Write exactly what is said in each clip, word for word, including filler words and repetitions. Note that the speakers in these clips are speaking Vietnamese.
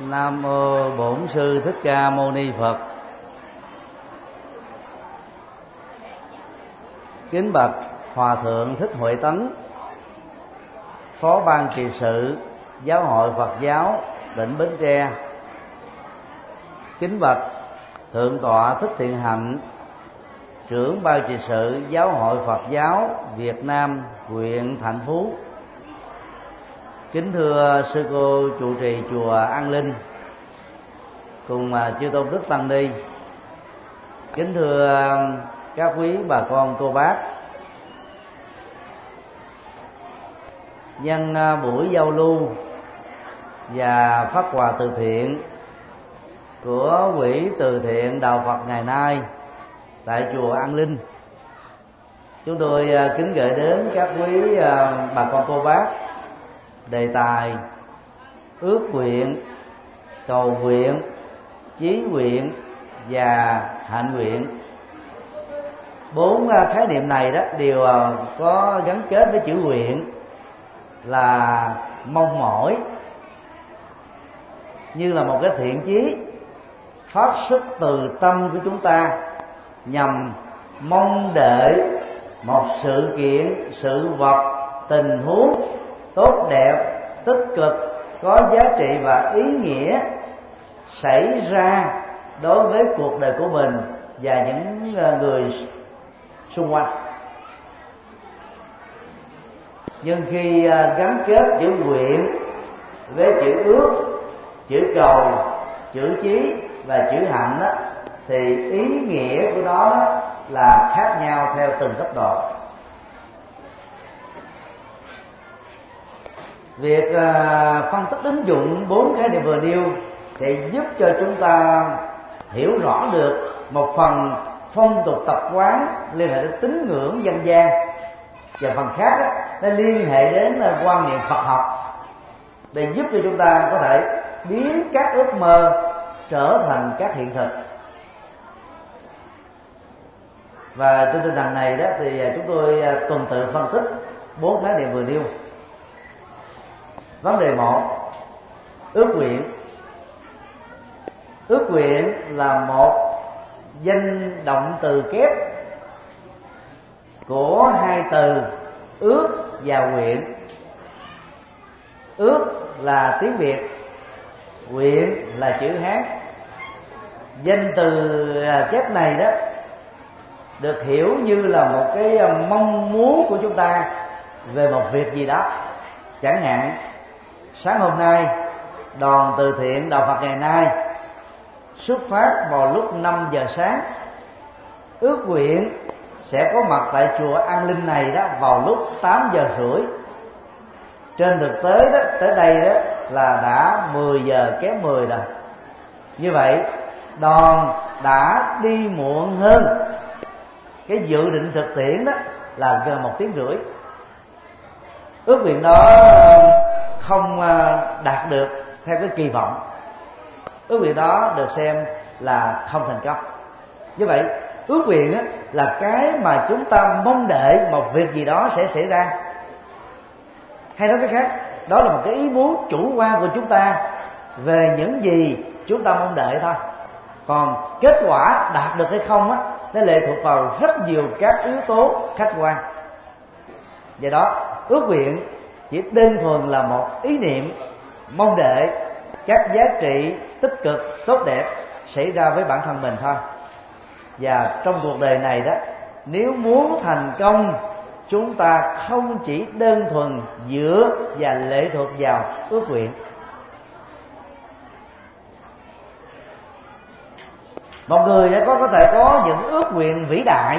Nam mô Bổn Sư Thích Ca Mâu Ni Phật. Kính bạch Hòa thượng Thích Huệ Tấn, Phó ban trị sự Giáo hội Phật giáo tỉnh Bến Tre. Kính bạch Thượng tọa Thích Thiện Hạnh, trưởng ban trị sự Giáo hội Phật giáo Việt Nam huyện Thạnh Phú. Kính thưa sư cô trụ trì chùa An Linh cùng chư tôn đức tăng ni. Kính thưa các quý bà con cô bác. Nhân buổi giao lưu và phát quà từ thiện của quỹ từ thiện Đạo Phật ngày nay tại chùa An Linh, chúng tôi kính gửi đến các quý bà con cô bác đề tài ước nguyện, cầu nguyện, chí nguyện và hạnh nguyện. Bốn khái niệm này đó đều có gắn kết với chữ nguyện là mong mỏi, như là một cái thiện chí phát xuất từ tâm của chúng ta nhằm mong đợi một sự kiện, sự vật, tình huống tốt đẹp, tích cực, có giá trị và ý nghĩa xảy ra đối với cuộc đời của mình và những người xung quanh. Nhưng khi gắn kết chữ nguyện với chữ ước, chữ cầu, chữ chí và chữ hạnh đó, thì ý nghĩa của nó đó là khác nhau theo từng cấp độ. Việc uh, phân tích ứng dụng bốn khái niệm vừa nêu sẽ giúp cho chúng ta hiểu rõ được một phần phong tục tập quán liên hệ đến tín ngưỡng dân gian, và phần khác đó, nó liên hệ đến uh, quan niệm Phật học, để giúp cho chúng ta có thể biến các ước mơ trở thành các hiện thực. Và trên tinh thần này đó thì chúng tôi tuần tự phân tích bốn khái niệm vừa nêu. Vấn đề một, ước nguyện. Ước nguyện là một danh động từ kép của hai từ ước và nguyện. Ước là tiếng Việt, nguyện là chữ Hán. Danh từ kép này đó được hiểu như là một cái mong muốn của chúng ta về một việc gì đó. Chẳng hạn sáng hôm nay đoàn từ thiện Đạo Phật ngày nay xuất phát vào lúc năm giờ sáng, ước nguyện sẽ có mặt tại chùa An Linh này đó vào lúc tám giờ rưỡi. Trên thực tế đó, tới đây đó là đã mười giờ kém mười rồi. Như vậy đoàn đã đi muộn hơn cái dự định thực tiễn đó là gần một tiếng rưỡi. Ước nguyện đó không đạt được theo cái kỳ vọng, ước nguyện đó được xem là không thành công. Như vậy ước nguyện là cái mà chúng ta mong đợi một việc gì đó sẽ xảy ra, hay nói cái khác, đó là một cái ý muốn chủ quan của chúng ta về những gì chúng ta mong đợi thôi. Còn kết quả đạt được hay không á, nó lệ thuộc vào rất nhiều các yếu tố khách quan. Do đó ước nguyện chỉ đơn thuần là một ý niệm mong đợi các giá trị tích cực tốt đẹp xảy ra với bản thân mình thôi. Và trong cuộc đời này đó, nếu muốn thành công, chúng ta không chỉ đơn thuần dựa và lệ thuộc vào ước nguyện. Một người đã có có thể có những ước nguyện vĩ đại,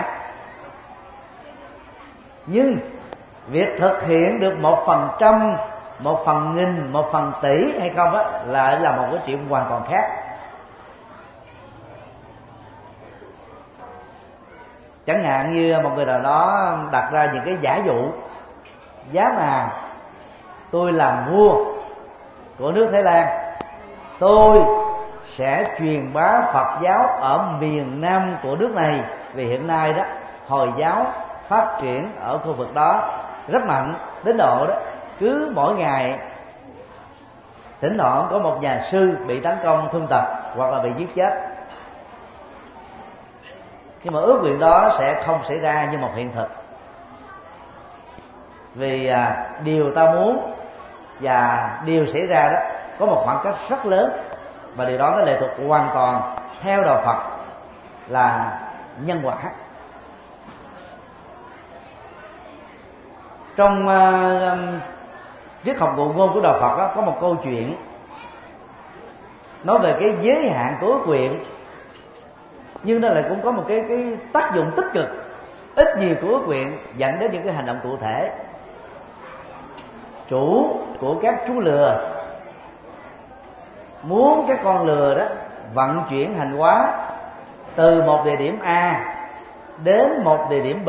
nhưng việc thực hiện được một phần trăm, một phần nghìn, một phần tỷ hay không đó lại là một cái chuyện hoàn toàn khác. Chẳng hạn như một người nào đó đặt ra những cái giả dụ: giá mà tôi làm vua của nước Thái Lan, tôi sẽ truyền bá Phật giáo ở miền Nam của nước này, vì hiện nay đó Hồi giáo phát triển ở khu vực đó rất mạnh, đến độ đó cứ mỗi ngày thỉnh thoảng có một nhà sư bị tấn công thương tật hoặc là bị giết chết, nhưng mà ước nguyện đó sẽ không xảy ra như một hiện thực, vì à, điều ta muốn và điều xảy ra đó có một khoảng cách rất lớn, và điều đó nó lệ thuộc hoàn toàn theo đạo Phật là nhân quả. Trong uh, triết học ngụ ngôn của đạo Phật đó, có một câu chuyện nói về cái giới hạn của ước nguyện, nhưng nó lại cũng có một cái cái tác dụng tích cực ít nhiều của ước nguyện dẫn đến những cái hành động cụ thể. Chủ của các chú lừa muốn các con lừa đó vận chuyển hàng hóa từ một địa điểm A đến một địa điểm B.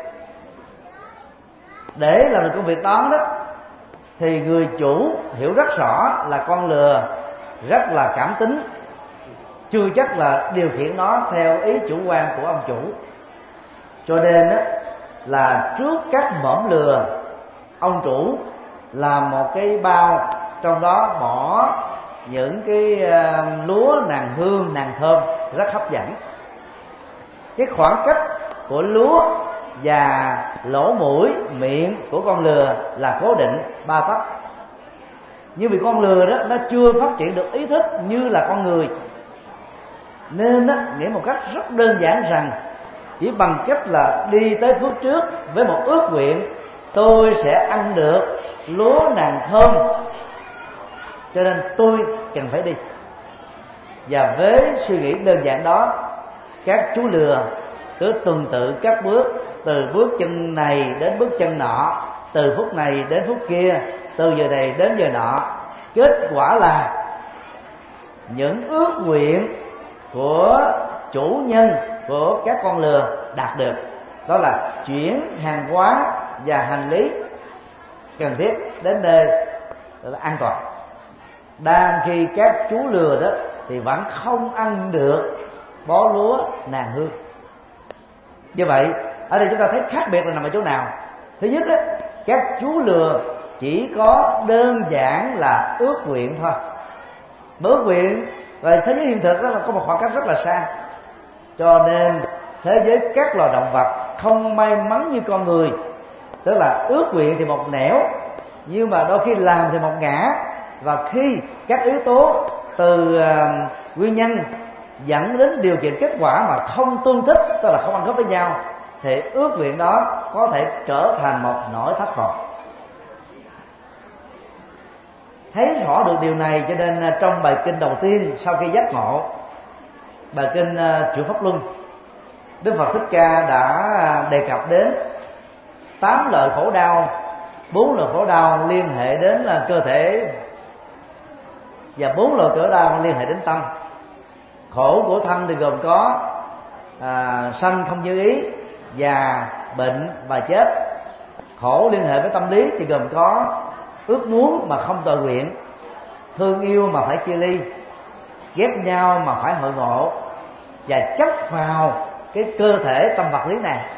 Để làm được công việc đó đó thì người chủ hiểu rất rõ là con lừa rất là cảm tính, chưa chắc là điều khiển nó theo ý chủ quan của ông chủ. Cho nên đó là trước các mõm lừa, ông chủ làm một cái bao, trong đó bỏ những cái uh, lúa nàng hương, nàng thơm rất hấp dẫn. Cái khoảng cách của lúa và lỗ mũi, miệng của con lừa là cố định ba tấc. Nhưng vì con lừa đó nó chưa phát triển được ý thức như là con người, nên đó, nghĩ một cách rất đơn giản rằng chỉ bằng cách là đi tới phía trước với một ước nguyện tôi sẽ ăn được lúa nàng thơm, cho nên tôi cần phải đi. Và với suy nghĩ đơn giản đó, các chú lừa cứ tuần tự các bước, từ bước chân này đến bước chân nọ, từ phút này đến phút kia, từ giờ này đến giờ nọ. Kết quả là những ước nguyện của chủ nhân của các con lừa đạt được, đó là chuyển hàng hóa và hành lý cần thiết đến nơi là an toàn. Đang khi các chú lừa đó thì vẫn không ăn được bó lúa nàng hương. Như vậy ở đây chúng ta thấy khác biệt là nằm ở chỗ nào? Thứ nhất đó, các chú lừa chỉ có đơn giản là ước nguyện thôi. Ước nguyện và thế giới hiện thực đó là có một khoảng cách rất là xa. Cho nên thế giới các loài động vật không may mắn như con người, tức là ước nguyện thì một nẻo, nhưng mà đôi khi làm thì một ngã. Và khi các yếu tố từ uh, nguyên nhân dẫn đến điều kiện kết quả mà không tương thích, tức là không ăn khớp với nhau, thì ước nguyện đó có thể trở thành một nỗi thất vọng. Thấy rõ được điều này, cho nên trong bài kinh đầu tiên sau khi giác ngộ, bài kinh uh, Chuyển Pháp Luân, Đức Phật Thích Ca đã đề cập đến tám loại khổ đau, bốn loại khổ đau liên hệ đến là cơ thể, và bốn loại khổ đau liên hệ đến tâm. Khổ của thân thì gồm có à, sanh không như ý, già, bệnh và chết. Khổ liên hệ với tâm lý thì gồm có ước muốn mà không tọa nguyện, thương yêu mà phải chia ly, ghét nhau mà phải hội ngộ, và chấp vào cái cơ thể tâm vật lý này,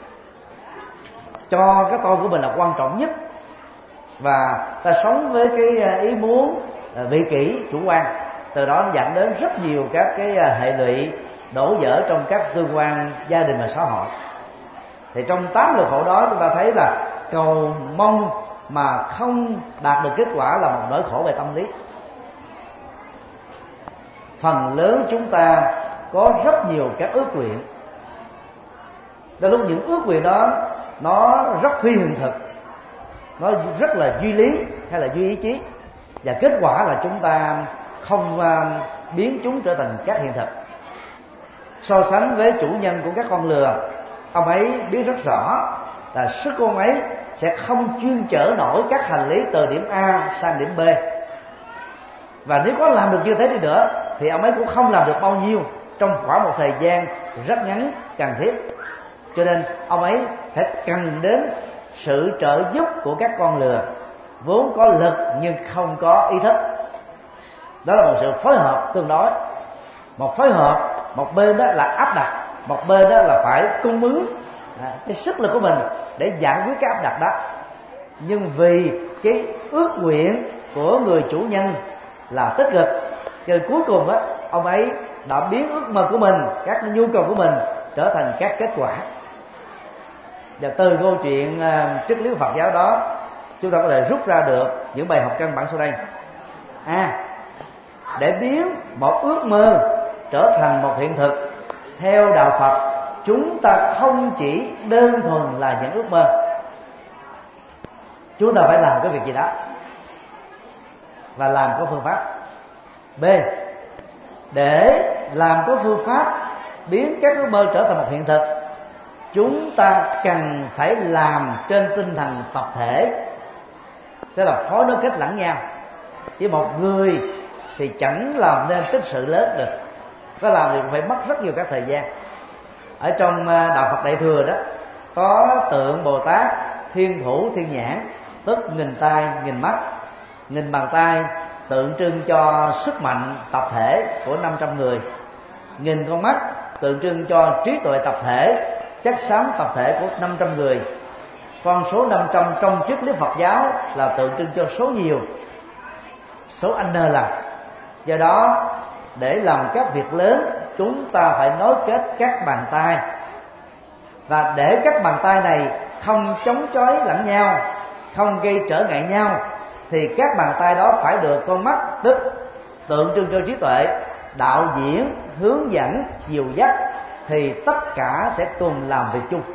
cho cái tôi của mình là quan trọng nhất, và ta sống với cái ý muốn vị kỷ chủ quan. Từ đó nó dẫn đến rất nhiều các cái hệ lụy đổ vỡ trong các tương quan gia đình và xã hội. Thì trong tám loại khổ đó, chúng ta thấy là cầu mong mà không đạt được kết quả là một nỗi khổ về tâm lý. Phần lớn chúng ta có rất nhiều các ước nguyện. Đôi lúc những ước nguyện đó nó rất phi hiện thực, nó rất là duy lý hay là duy ý chí, và kết quả là chúng ta không uh, biến chúng trở thành các hiện thực. So sánh với chủ nhân của các con lừa, ông ấy biết rất rõ là sức ông ấy sẽ không chuyên chở nổi các hành lý từ điểm A sang điểm B, và nếu có làm được như thế đi nữa thì ông ấy cũng không làm được bao nhiêu trong khoảng một thời gian rất ngắn cần thiết. Cho nên ông ấy phải cần đến sự trợ giúp của các con lừa vốn có lực nhưng không có ý thức. Đó là một sự phối hợp tương đối. Một phối hợp, một bên đó là áp đặt, một bên đó là phải cung ứng à, cái sức lực của mình để giải quyết cái áp đặt đó. Nhưng vì cái ước nguyện của người chủ nhân là tích cực. Cho nên cuối cùng á, ông ấy đã biến ước mơ của mình, các nhu cầu của mình trở thành các kết quả. Và từ câu chuyện uh, triết lý Phật giáo đó, chúng ta có thể rút ra được những bài học căn bản sau đây. A. À, để biến một ước mơ trở thành một hiện thực, theo đạo Phật, chúng ta không chỉ đơn thuần là những ước mơ, chúng ta phải làm cái việc gì đó và làm có phương pháp. B. Để làm có phương pháp biến các ước mơ trở thành một hiện thực, chúng ta cần phải làm trên tinh thần tập thể, tức là phối nối kết lẫn nhau. Chỉ một người thì chẳng làm nên tích sự lớn được, có làm thì cũng phải mất rất nhiều các thời gian. Ở trong đạo Phật Đại Thừa đó có tượng Bồ Tát thiên thủ thiên nhãn, tức nghìn tay nghìn mắt. Nghìn bàn tay tượng trưng cho sức mạnh tập thể của năm trăm người, nghìn con mắt tượng trưng cho trí tuệ tập thể, chất xám tập thể của năm trăm người. Con số năm trăm trong triết lý Phật giáo là tượng trưng cho số nhiều, số n lần. Do đó, để làm các việc lớn, chúng ta phải nối kết các bàn tay, và để các bàn tay này không chống chói lẫn nhau, không gây trở ngại nhau, thì các bàn tay đó phải được con mắt, tức tượng trưng cho trí tuệ, đạo diễn, hướng dẫn, dìu dắt, thì tất cả sẽ cùng làm việc chung.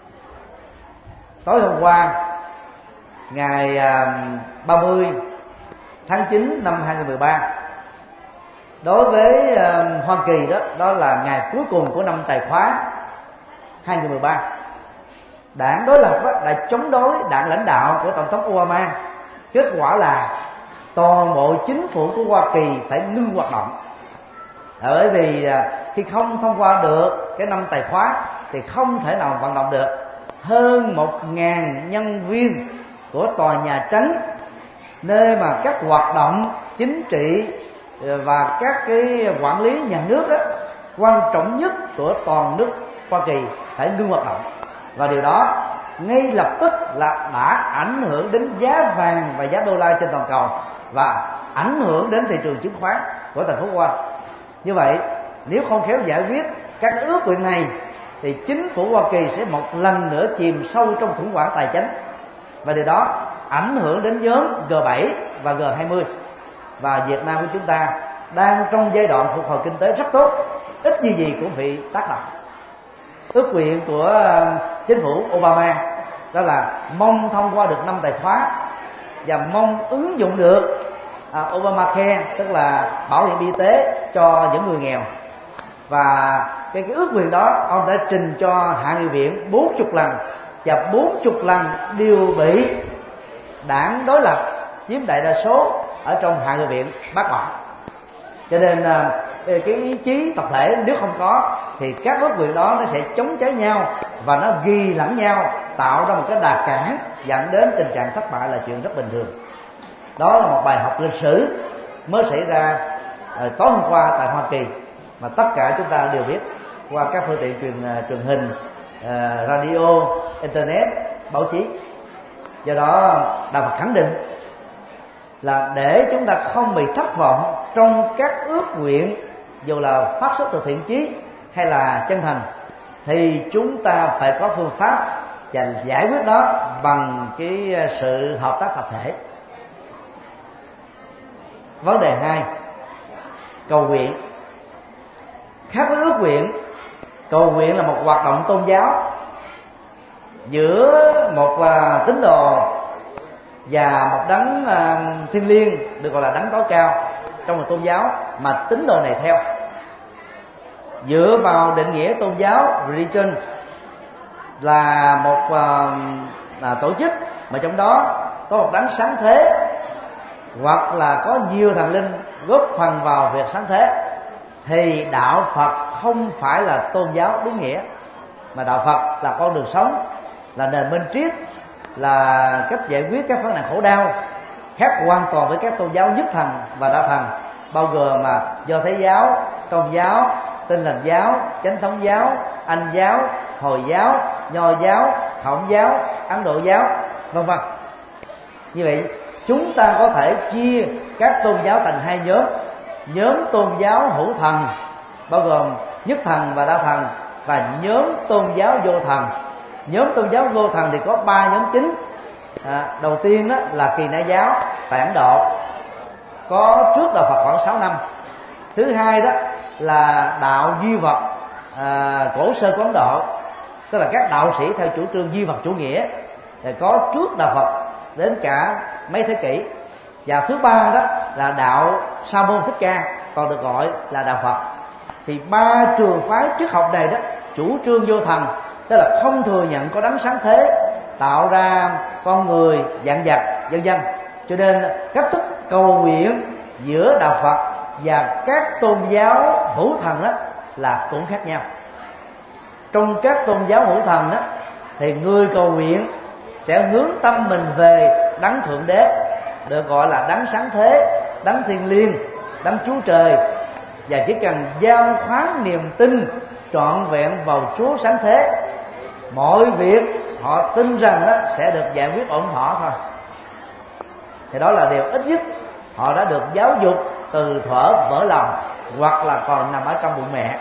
Tối hôm qua, ngày ba mươi tháng chín năm hai nghìn không trăm mười ba, đối với Hoa Kỳ đó, đó là ngày cuối cùng của năm tài khóa hai nghìn không trăm mười ba. Đảng đối lập đó đã chống đối đảng lãnh đạo của Tổng thống Obama. Kết quả là toàn bộ chính phủ của Hoa Kỳ phải ngưng hoạt động. Bởi vì khi không thông qua được cái năm tài khóa thì không thể nào vận động được. Hơn một ngàn nhân viên của tòa Nhà Trắng, nơi mà các hoạt động chính trị và các cái quản lý nhà nước đó quan trọng nhất của toàn nước Hoa Kỳ phải ngưng hoạt động. Và điều đó ngay lập tức là đã ảnh hưởng đến giá vàng và giá đô la trên toàn cầu, và ảnh hưởng đến thị trường chứng khoán của thành phố Hoa. Như vậy, nếu không khéo giải quyết các ước nguyện này thì chính phủ Hoa Kỳ sẽ một lần nữa chìm sâu trong khủng hoảng tài chính, và điều đó ảnh hưởng đến nhóm G bảy và G hai mươi. Và Việt Nam của chúng ta đang trong giai đoạn phục hồi kinh tế rất tốt, ít gì gì cũng bị tác động. Ước nguyện của chính phủ Obama đó là mong thông qua được năm tài khóa và mong ứng dụng được uh, Obamacare, tức là bảo hiểm y tế cho những người nghèo. Và cái, cái ước nguyện đó ông đã trình cho Hạ nghị viện bốn mươi lần, và bốn mươi lần đều bị đảng đối lập chiếm đại đa số ở trong Hạ nghị viện bác bỏ. Cho nên uh, cái ý chí tập thể nếu không có thì các ước nguyện đó nó sẽ chống cháy nhau và nó ghi lẫn nhau, tạo ra một cái đà cản dẫn đến tình trạng thất bại là chuyện rất bình thường. Đó là một bài học lịch sử mới xảy ra uh, tối hôm qua tại Hoa Kỳ, mà tất cả chúng ta đều biết qua các phương tiện truyền uh, truyền hình, uh, radio, internet, báo chí. Do đó Đạo Phật khẳng định là để chúng ta không bị thất vọng trong các ước nguyện, dù là phát xuất từ thiện chí hay là chân thành, thì chúng ta phải có phương pháp và giải quyết đó bằng cái sự hợp tác tập thể. Vấn đề hai, cầu nguyện. Khác với ước nguyện, cầu nguyện là một hoạt động tôn giáo giữa một uh, tín đồ và một đấng uh, thiêng liêng, được gọi là đấng tối cao trong một tôn giáo mà tín đồ này theo. Dựa vào định nghĩa tôn giáo, religion là một uh, là tổ chức mà trong đó có một đấng sáng thế, hoặc là có nhiều thần linh góp phần vào việc sáng thế, thì đạo Phật không phải là tôn giáo đúng nghĩa, mà đạo Phật là con đường sống, là nền minh triết, là cách giải quyết các vấn nạn khổ đau, khác hoàn toàn với các tôn giáo nhất thần và đa thần, bao gồm mà Do Thái giáo, Công giáo, Tin Lành giáo, Chánh thống giáo, Anh giáo, Hồi giáo, Nho giáo, Khổng giáo, Ấn Độ giáo, vân vân. Như vậy chúng ta có thể chia các tôn giáo thành hai nhóm. Nhóm tôn giáo hữu thần bao gồm nhất thần và đa thần, và nhóm tôn giáo vô thần. Nhóm tôn giáo vô thần thì có ba nhóm chính. À, đầu tiên đó là Kỳ Na giáo tại Ấn Độ, có trước đạo Phật khoảng sáu năm. Thứ hai đó là đạo duy vật à, cổ sơ của Ấn Độ, tức là các đạo sĩ theo chủ trương duy vật chủ nghĩa, thì có trước đạo Phật đến cả mấy thế kỷ. Và thứ ba đó là đạo Sa môn Thích Ca, còn được gọi là đạo Phật. Thì ba trường phái triết học này đó chủ trương vô thần, tức là không thừa nhận có đấng sáng thế tạo ra con người, vạn vật, vân vân. Cho nên cách thức cầu nguyện giữa đạo Phật và các tôn giáo hữu thần đó là cũng khác nhau. Trong các tôn giáo hữu thần đó thì người cầu nguyện sẽ hướng tâm mình về đấng thượng đế, được gọi là đấng sáng thế, đấng thiêng liêng, đấng Chúa Trời, và chỉ cần giao khoán niềm tin trọn vẹn vào Chúa sáng thế, mọi việc họ tin rằng đó sẽ được giải quyết ổn thỏa thôi. Thì đó là điều ít nhất họ đã được giáo dục từ thuở vỡ lòng, hoặc là còn nằm ở trong bụng mẹ.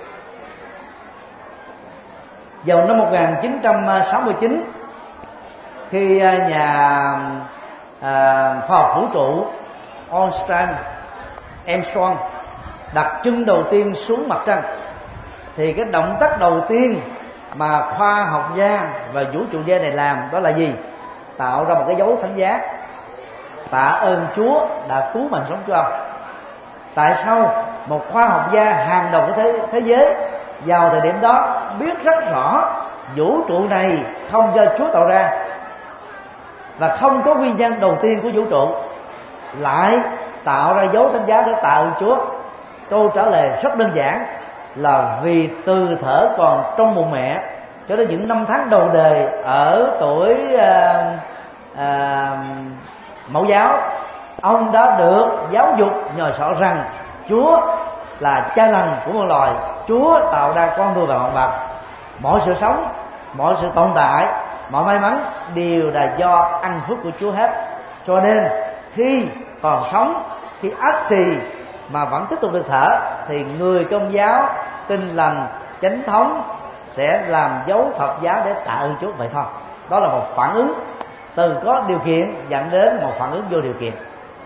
Vào năm một nghìn chín trăm sáu mươi chín, khi nhà à, khoa học vũ trụ Armstrong, Armstrong đặt chân đầu tiên xuống mặt trăng, thì cái động tác đầu tiên mà khoa học gia và vũ trụ gia này làm đó là gì? Tạo ra một cái dấu thánh giá, tạ ơn Chúa đã cứu mạng sống cho ông. Tại sao một khoa học gia hàng đầu của thế, thế giới vào thời điểm đó biết rất rõ vũ trụ này không do Chúa tạo ra và không có nguyên nhân đầu tiên của vũ trụ, lại tạo ra dấu thánh giá để tạ ơn Chúa? Câu trả lời rất đơn giản là vì từ thở còn trong bụng mẹ cho đến những năm tháng đầu đời ở tuổi à, à, mẫu giáo, ông đã được giáo dục nhồi sọ rằng Chúa là cha lành của muôn loài, Chúa tạo ra con người và vạn vật, mọi sự sống, mọi sự tồn tại, mọi may mắn đều là do ăn phước của Chúa hết. Cho nên khi còn sống, khi ắt xì mà vẫn tiếp tục được thở, thì người Công giáo tin lành chánh thống sẽ làm dấu thập giá để tạ ơn Chúa vậy thôi. Đó là một phản ứng từ có điều kiện dẫn đến một phản ứng vô điều kiện.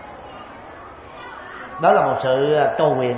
Đó là một sự cầu nguyện.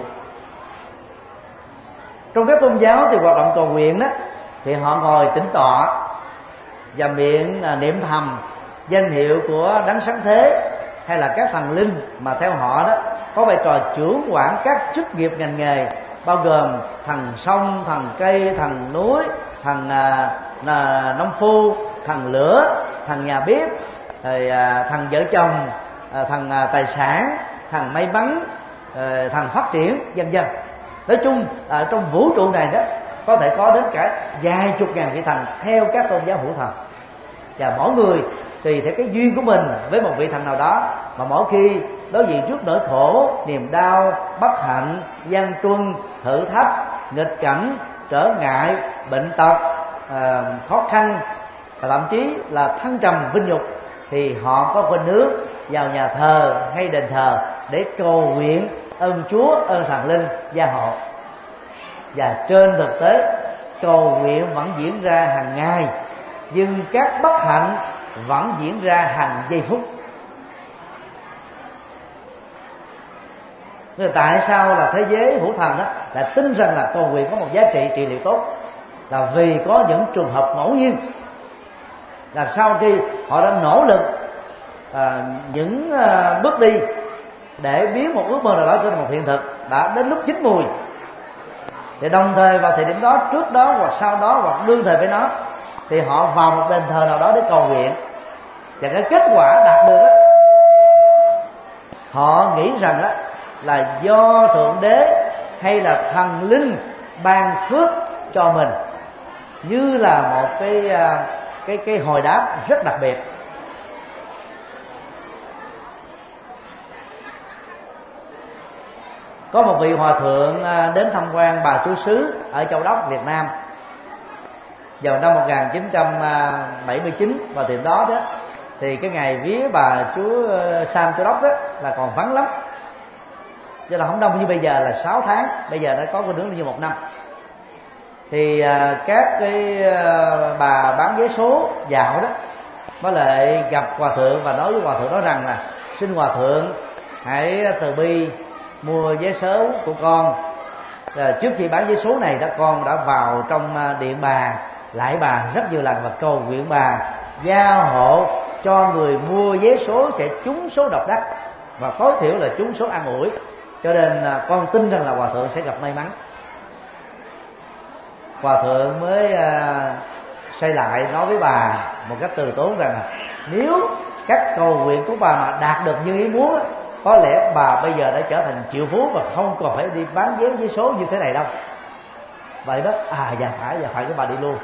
Trong các tôn giáo thì hoạt động cầu nguyện đó, thì họ ngồi tĩnh tọa và miệng niệm thầm danh hiệu của đấng sáng thế hay là các thần linh mà theo họ đó có vai trò trưởng quản các chức nghiệp ngành nghề, bao gồm thần sông, thần cây, thần núi, thần à, à, nông phu, thần lửa, thần nhà bếp, rồi à, thần vợ chồng, à, thần à, tài sản, thần may mắn, à, thần phát triển, vân vân. Nói chung à, trong vũ trụ này đó có thể có đến cả vài chục ngàn vị thần theo các tôn giáo hữu thần, và mỗi người tùy theo cái duyên của mình với một vị thần nào đó mà mỗi khi đối diện trước nỗi khổ, niềm đau, bất hạnh, gian truân, thử thách, nghịch cảnh, trở ngại, bệnh tật, à, khó khăn và thậm chí là thăng trầm vinh nhục, thì họ có quên nước vào nhà thờ hay đền thờ để cầu nguyện ơn Chúa, ơn thần linh gia hộ. Và trên thực tế cầu nguyện vẫn diễn ra hàng ngày, nhưng các bất hạnh vẫn diễn ra hàng giây phút. Nên tại sao là thế giới hữu thần đó lại tin rằng là cầu nguyện có một giá trị trị liệu tốt? Là vì có những trường hợp ngẫu nhiên là sau khi họ đã nỗ lực à, những à, bước đi để biến một ước mơ nào đó trở thành một hiện thực, đã đến lúc chín mùi, thì đồng thời vào thời điểm đó, trước đó hoặc sau đó hoặc đương thời với nó, thì họ vào một đền thờ nào đó để cầu nguyện, và cái kết quả đạt được đó, họ nghĩ rằng đó là do thượng đế hay là thần linh ban phước cho mình, như là một cái cái cái hồi đáp rất đặc biệt. Có một vị hòa thượng đến tham quan Bà Chúa Xứ ở Châu Đốc, Việt Nam vào năm một nghìn chín trăm bảy mươi chín, và tiệm đó đó thì cái ngày vía bà chúa Sam Châu Đốc đó là còn vắng lắm, cho là không đông như bây giờ là sáu tháng, bây giờ đã có cái nướng như một năm. Thì à, các cái à, bà bán vé số dạo đó mới lại gặp hòa thượng và nói với hòa thượng đó rằng là xin hòa thượng hãy từ bi mua vé số của con. À, trước khi bán vé số này đó, con đã vào trong điện bà lại bà rất nhiều lần và cầu nguyện bà gia hộ cho người mua vé số sẽ trúng số độc đắc và tối thiểu là trúng số an ủi, cho nên à, con tin rằng là hòa thượng sẽ gặp may mắn. Hòa thượng mới à, xây lại nói với bà một cách từ tốn rằng là nếu các cầu nguyện của bà mà đạt được như ý muốn, có lẽ bà bây giờ đã trở thành triệu phú và không còn phải đi bán vé vé số như thế này đâu. Vậy đó, à dạ phải, dạ phải, cái bà đi luôn.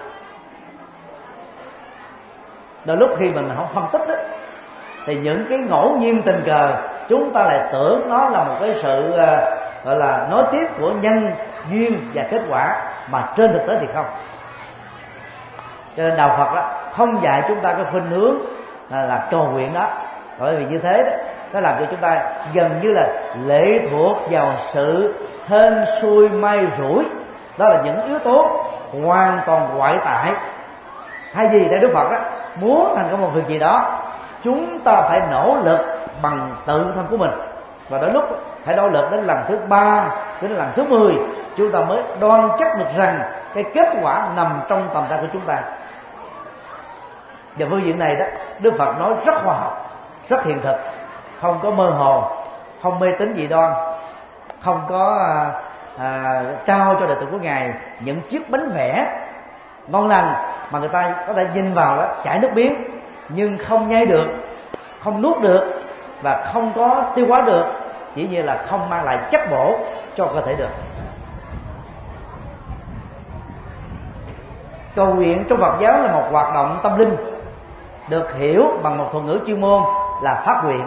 Đôi lúc khi mình không phân tích đó, thì những cái ngẫu nhiên tình cờ chúng ta lại tưởng nó là một cái sự uh, gọi là nối tiếp của nhân duyên và kết quả, mà trên thực tế thì không. Cho nên đạo Phật đó không dạy chúng ta cái khuynh hướng là, là cầu nguyện đó, bởi vì như thế đó nó làm cho chúng ta gần như là lệ thuộc vào sự hên xui may rủi. Đó là những yếu tố hoàn toàn ngoại tại. Hay gì để Đức Phật đó muốn thành công một việc gì đó, chúng ta phải nỗ lực bằng tự thân của mình, và đôi lúc phải nỗ lực đến lần thứ ba, đến lần thứ mười, chúng ta mới đoan chắc được rằng cái kết quả nằm trong tầm tay của chúng ta. Và phương diện này đó, Đức Phật nói rất khoa học, rất hiện thực, không có mơ hồ, không mê tín dị đoan, không có à, à, trao cho đệ tử của Ngài những chiếc bánh vẽ ngon lành mà người ta có thể nhìn vào đó chảy nước miếng nhưng không nhai được, không nuốt được và không có tiêu hóa được, chỉ như là không mang lại chất bổ cho cơ thể được. Cầu nguyện trong Phật giáo là một hoạt động tâm linh, được hiểu bằng một thuật ngữ chuyên môn là phát nguyện.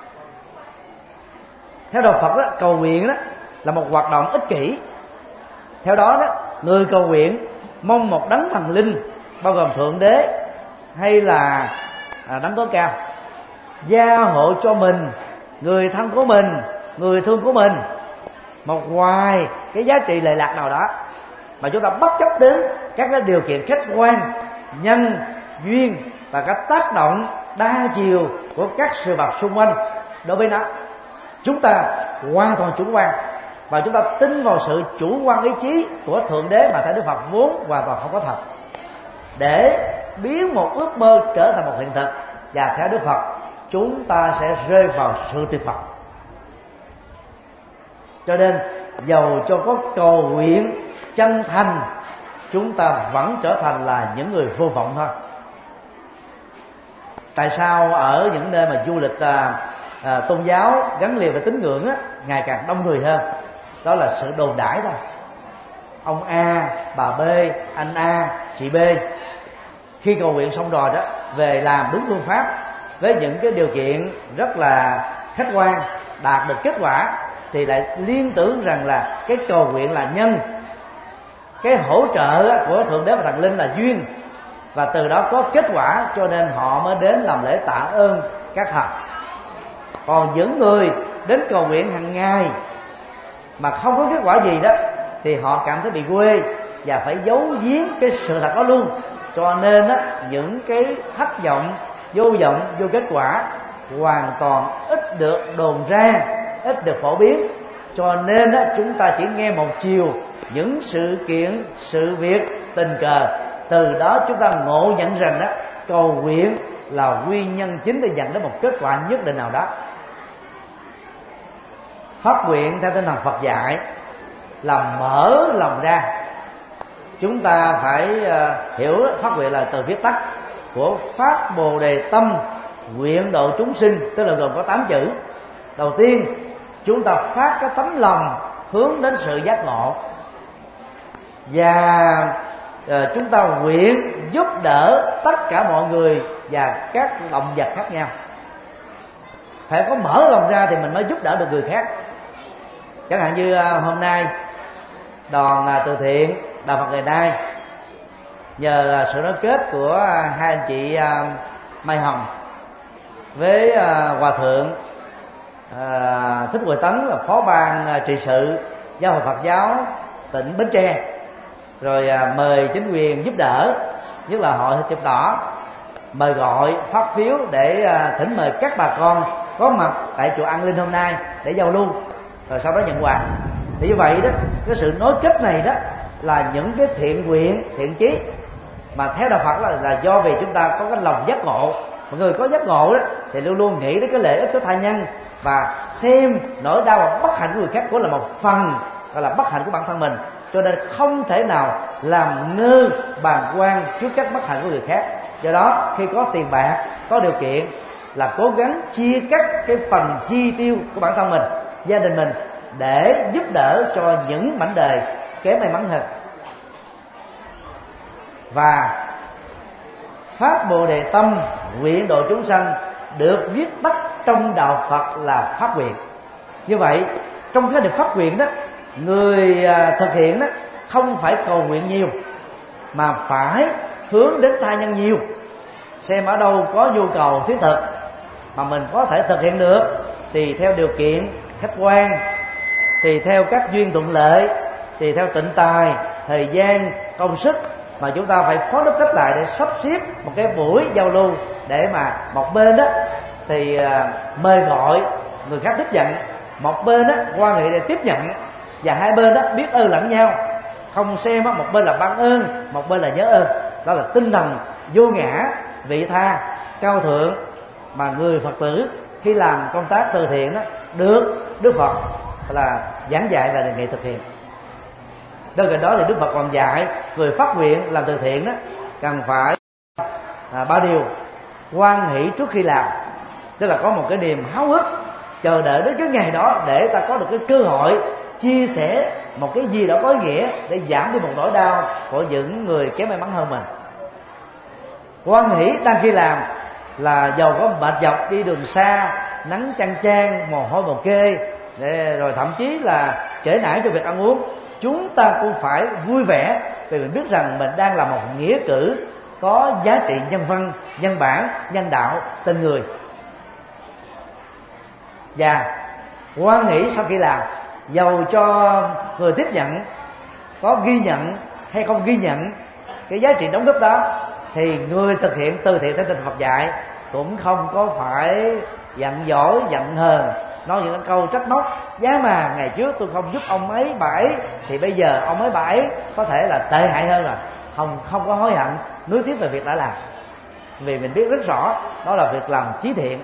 Theo đạo Phật đó, cầu nguyện đó là một hoạt động ích kỷ. Theo đó đó, người cầu nguyện mong một đấng thần linh bao gồm thượng đế hay là à, đấng tối cao gia hộ cho mình, người thân của mình, người thương của mình một ngoài cái giá trị lệ lạc nào đó, mà chúng ta bất chấp đến các cái điều kiện khách quan, nhân duyên và các tác động đa chiều của các sự vật xung quanh đối với nó. Chúng ta hoàn toàn chủ quan và chúng ta tin vào sự chủ quan ý chí của thượng đế mà theo Đức Phật vốn hoàn toàn không có thật, để biến một ước mơ trở thành một hiện thực. Và theo Đức Phật, chúng ta sẽ rơi vào sự tuyệt vọng. Cho nên dầu cho có cầu nguyện chân thành, chúng ta vẫn trở thành là những người vô vọng thôi. Tại sao ở những nơi mà du lịch à, à, tôn giáo gắn liền với tín ngưỡng á, ngày càng đông người hơn? Đó là sự đồn đãi thôi. Ông A, bà B, anh A, chị B khi cầu nguyện xong rồi đó, về làm đúng phương pháp với những cái điều kiện rất là khách quan, đạt được kết quả, thì lại liên tưởng rằng là cái cầu nguyện là nhân, cái hỗ trợ của thượng đế và thần linh là duyên, và từ đó có kết quả cho nên họ mới đến làm lễ tạ ơn các thần. Còn những người đến cầu nguyện hàng ngày mà không có kết quả gì đó thì họ cảm thấy bị quê và phải giấu giếm cái sự thật đó luôn. Cho nên á, những cái thất vọng, vô vọng, vô kết quả hoàn toàn ít được đồn ra, ít được phổ biến. Cho nên á, chúng ta chỉ nghe một chiều những sự kiện, sự việc, tình cờ. Từ đó chúng ta ngộ nhận rằng đó, cầu nguyện là nguyên nhân chính để dẫn đến một kết quả nhất định nào đó. Phát nguyện theo tinh thần Phật dạy là mở lòng ra. Chúng ta phải uh, hiểu phát nguyện là từ viết tắt của phát bồ đề tâm nguyện độ chúng sinh, tức là gồm có tám chữ. Đầu tiên, chúng ta phát cái tấm lòng hướng đến sự giác ngộ, và uh, chúng ta nguyện giúp đỡ tất cả mọi người và các động vật khác nhau. Phải có mở lòng ra thì mình mới giúp đỡ được người khác. Chẳng hạn như uh, hôm nay đoàn uh, từ thiện Đạo Phật Ngày Nay nhờ sự nối kết của hai anh chị uh, Mai Hồng với à, hòa thượng à, Thích Huệ Tấn là phó ban à, trị sự Giáo hội Phật giáo tỉnh Bến Tre, rồi à, mời chính quyền giúp đỡ, nhất là hội chụp đỏ mời gọi phát phiếu để à, thỉnh mời các bà con có mặt tại chùa An Linh hôm nay để giao lưu, rồi sau đó nhận quà. Thì như vậy đó, cái sự nối kết này đó là những cái thiện nguyện, thiện chí mà theo đạo Phật là, là do vì chúng ta có cái lòng giác ngộ. Mọi người có giác ngộ đó thì luôn luôn nghĩ đến cái lợi ích của tha nhân và xem nỗi đau và bất hạnh của người khác cũng là một phần gọi là bất hạnh của bản thân mình, cho nên không thể nào làm ngơ bàng quan trước các bất hạnh của người khác. Do đó khi có tiền bạc, có điều kiện là cố gắng chia cắt cái phần chi tiêu của bản thân mình, gia đình mình để giúp đỡ cho những mảnh đời kém may mắn hơn. Và Pháp Bồ Đề Tâm nguyện độ chúng sanh được viết tắt trong đạo Phật là phát nguyện. Như vậy trong cái điều phát nguyện đó, người thực hiện đó không phải cầu nguyện nhiều mà phải hướng đến tha nhân nhiều. Xem ở đâu có nhu cầu thiết thực mà mình có thể thực hiện được, tùy theo điều kiện khách quan, tùy theo các duyên thuận lợi, tùy theo tịnh tài, thời gian, công sức, mà chúng ta phải phối đúc kết lại để sắp xếp một cái buổi giao lưu, để mà một bên đó thì uh, mời gọi người khác tiếp nhận, một bên đó quan hệ để tiếp nhận, và hai bên đó biết ơn lẫn nhau, không xem đó, một bên là ban ơn, một bên là nhớ ơn. Đó là tinh thần vô ngã, vị tha, cao thượng mà người Phật tử khi làm công tác từ thiện đó được Đức Phật là giảng dạy và đề nghị thực hiện. Bên cạnh đó thì Đức Phật còn dạy người phát nguyện làm từ thiện đó cần phải à, ba điều: hoan hỷ trước khi làm, tức là có một cái niềm háo hức chờ đợi đến cái ngày đó để ta có được cái cơ hội chia sẻ một cái gì đó có ý nghĩa để giảm đi một nỗi đau của những người kém may mắn hơn mình. Hoan hỷ đang khi làm là giàu có mệt nhọc đi đường xa, nắng chang chang, mồ hôi mồ kê, để rồi thậm chí là trễ nải cho việc ăn uống, chúng ta cũng phải vui vẻ vì mình biết rằng mình đang làm một nghĩa cử có giá trị nhân văn, nhân bản, nhân đạo, tình người. Và hoan hỷ sau khi làm, dầu cho người tiếp nhận có ghi nhận hay không ghi nhận cái giá trị đóng góp đó, thì người thực hiện từ thiện theo tinh Phật dạy cũng không có phải giận dỗi, giận hờn, nói những câu trách móc: giá mà ngày trước tôi không giúp ông ấy bà ấy thì bây giờ ông ấy bà ấy có thể là tệ hại hơn rồi. Không, không có hối hận nuối tiếc về việc đã làm, vì mình biết rất rõ đó là việc làm chí thiện.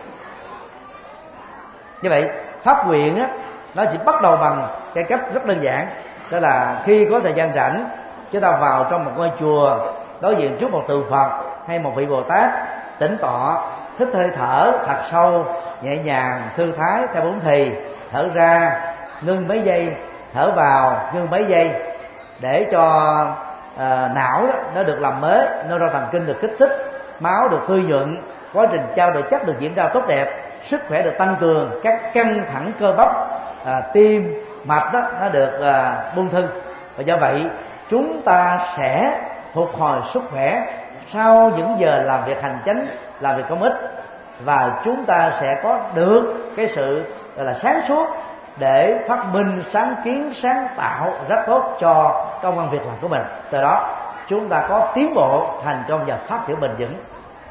Như vậy phát nguyện á, nó chỉ bắt đầu bằng cái cách rất đơn giản, đó là khi có thời gian rảnh, chúng ta vào trong một ngôi chùa, đối diện trước một tượng Phật hay một vị Bồ Tát, tĩnh tọa, thích hơi thở thật sâu, nhẹ nhàng, thư thái theo bốn thì, thở ra ngưng mấy giây, thở vào ngưng mấy giây, để cho uh, não đó, nó được làm mới, neuron thần kinh được kích thích, máu được tươi nhuận, quá trình trao đổi chất được diễn ra tốt đẹp, sức khỏe được tăng cường, các căng thẳng cơ bắp, à, tim, mạch đó nó được à, buông thư. Và do vậy chúng ta sẽ phục hồi sức khỏe sau những giờ làm việc hành chánh, làm việc công ích, và chúng ta sẽ có được cái sự gọi là sáng suốt để phát minh, sáng kiến, sáng tạo rất tốt cho công ăn việc làm của mình. Từ đó chúng ta có tiến bộ, thành công và phát triển bền vững.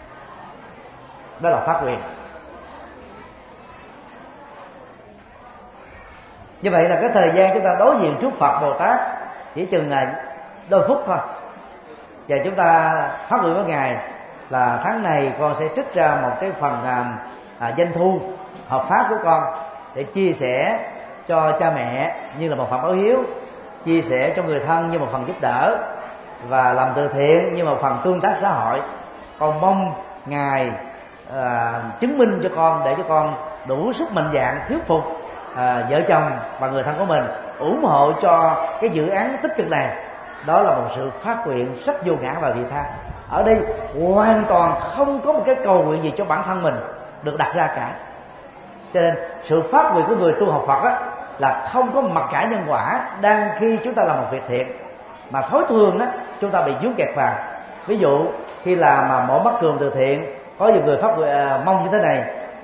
Đó là phát nguyện. Như vậy là cái thời gian chúng ta đối diện trước Phật Bồ Tát chỉ chừng là đôi phút thôi, và chúng ta phát nguyện với Ngài là tháng này con sẽ trích ra một cái phần à, à, doanh thu hợp pháp của con để chia sẻ cho cha mẹ như là một phần báo hiếu, chia sẻ cho người thân như một phần giúp đỡ, và làm từ thiện như một phần tương tác xã hội. Con mong Ngài à, chứng minh cho con, để cho con đủ sức mạnh dạn thuyết phục à, vợ chồng và người thân của mình ủng hộ cho cái dự án tích cực này. Đó là một sự phát nguyện rất vô ngã và vị tha. Ở đây hoàn toàn không có một cái cầu nguyện gì cho bản thân mình được đặt ra cả. Cho nên sự phát nguyện của người tu học Phật á, là không có mặc cả nhân quả đang khi chúng ta làm một việc thiện, mà thói thường đó chúng ta bị vướng kẹt vào. Ví dụ khi làm mà mổ mắt cường từ thiện, có nhiều người phát nguyện, à, mong như thế này: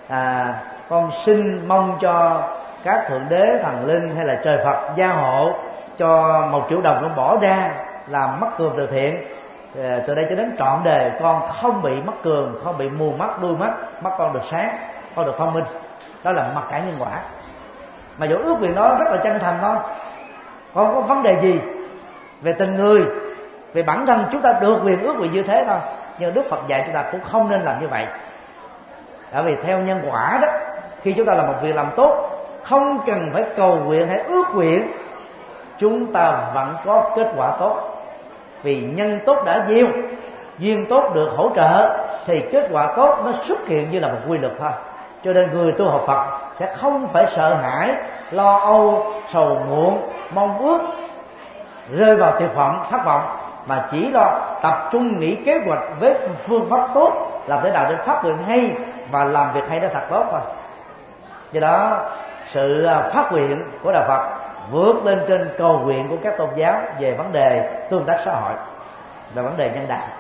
à, con xin mong cho các thượng đế thần linh hay là trời Phật gia hộ cho một triệu đồng con bỏ ra làm mắc cường từ thiện, à, từ đây cho đến trọn đời con không bị mắc cường, không bị mù mắt đuôi mắt, mắt con được sáng, con được thông minh. Đó là mặc cả nhân quả. Mà dù ước nguyện đó rất là chân thành thôi, không có vấn đề gì về tình người, về bản thân chúng ta được quyền ước nguyện như thế thôi. Nhưng Đức Phật dạy chúng ta cũng không nên làm như vậy. Bởi vì theo nhân quả đó, khi chúng ta làm một việc làm tốt, không cần phải cầu nguyện hay ước nguyện, chúng ta vẫn có kết quả tốt. Vì nhân tốt đã gieo, duyên tốt được hỗ trợ, thì kết quả tốt nó xuất hiện như là một quy luật thôi. Cho nên người tu học Phật sẽ không phải sợ hãi, lo âu, sầu muộn, mong ước, rơi vào tuyệt vọng, thất vọng, mà chỉ lo tập trung nghĩ kế hoạch với phương pháp tốt, làm thế nào để phát nguyện hay và làm việc hay đó thật tốt thôi. Do đó sự phát nguyện của Đạo Phật vượt lên trên cầu nguyện của các tôn giáo về vấn đề tương tác xã hội và vấn đề nhân đạo.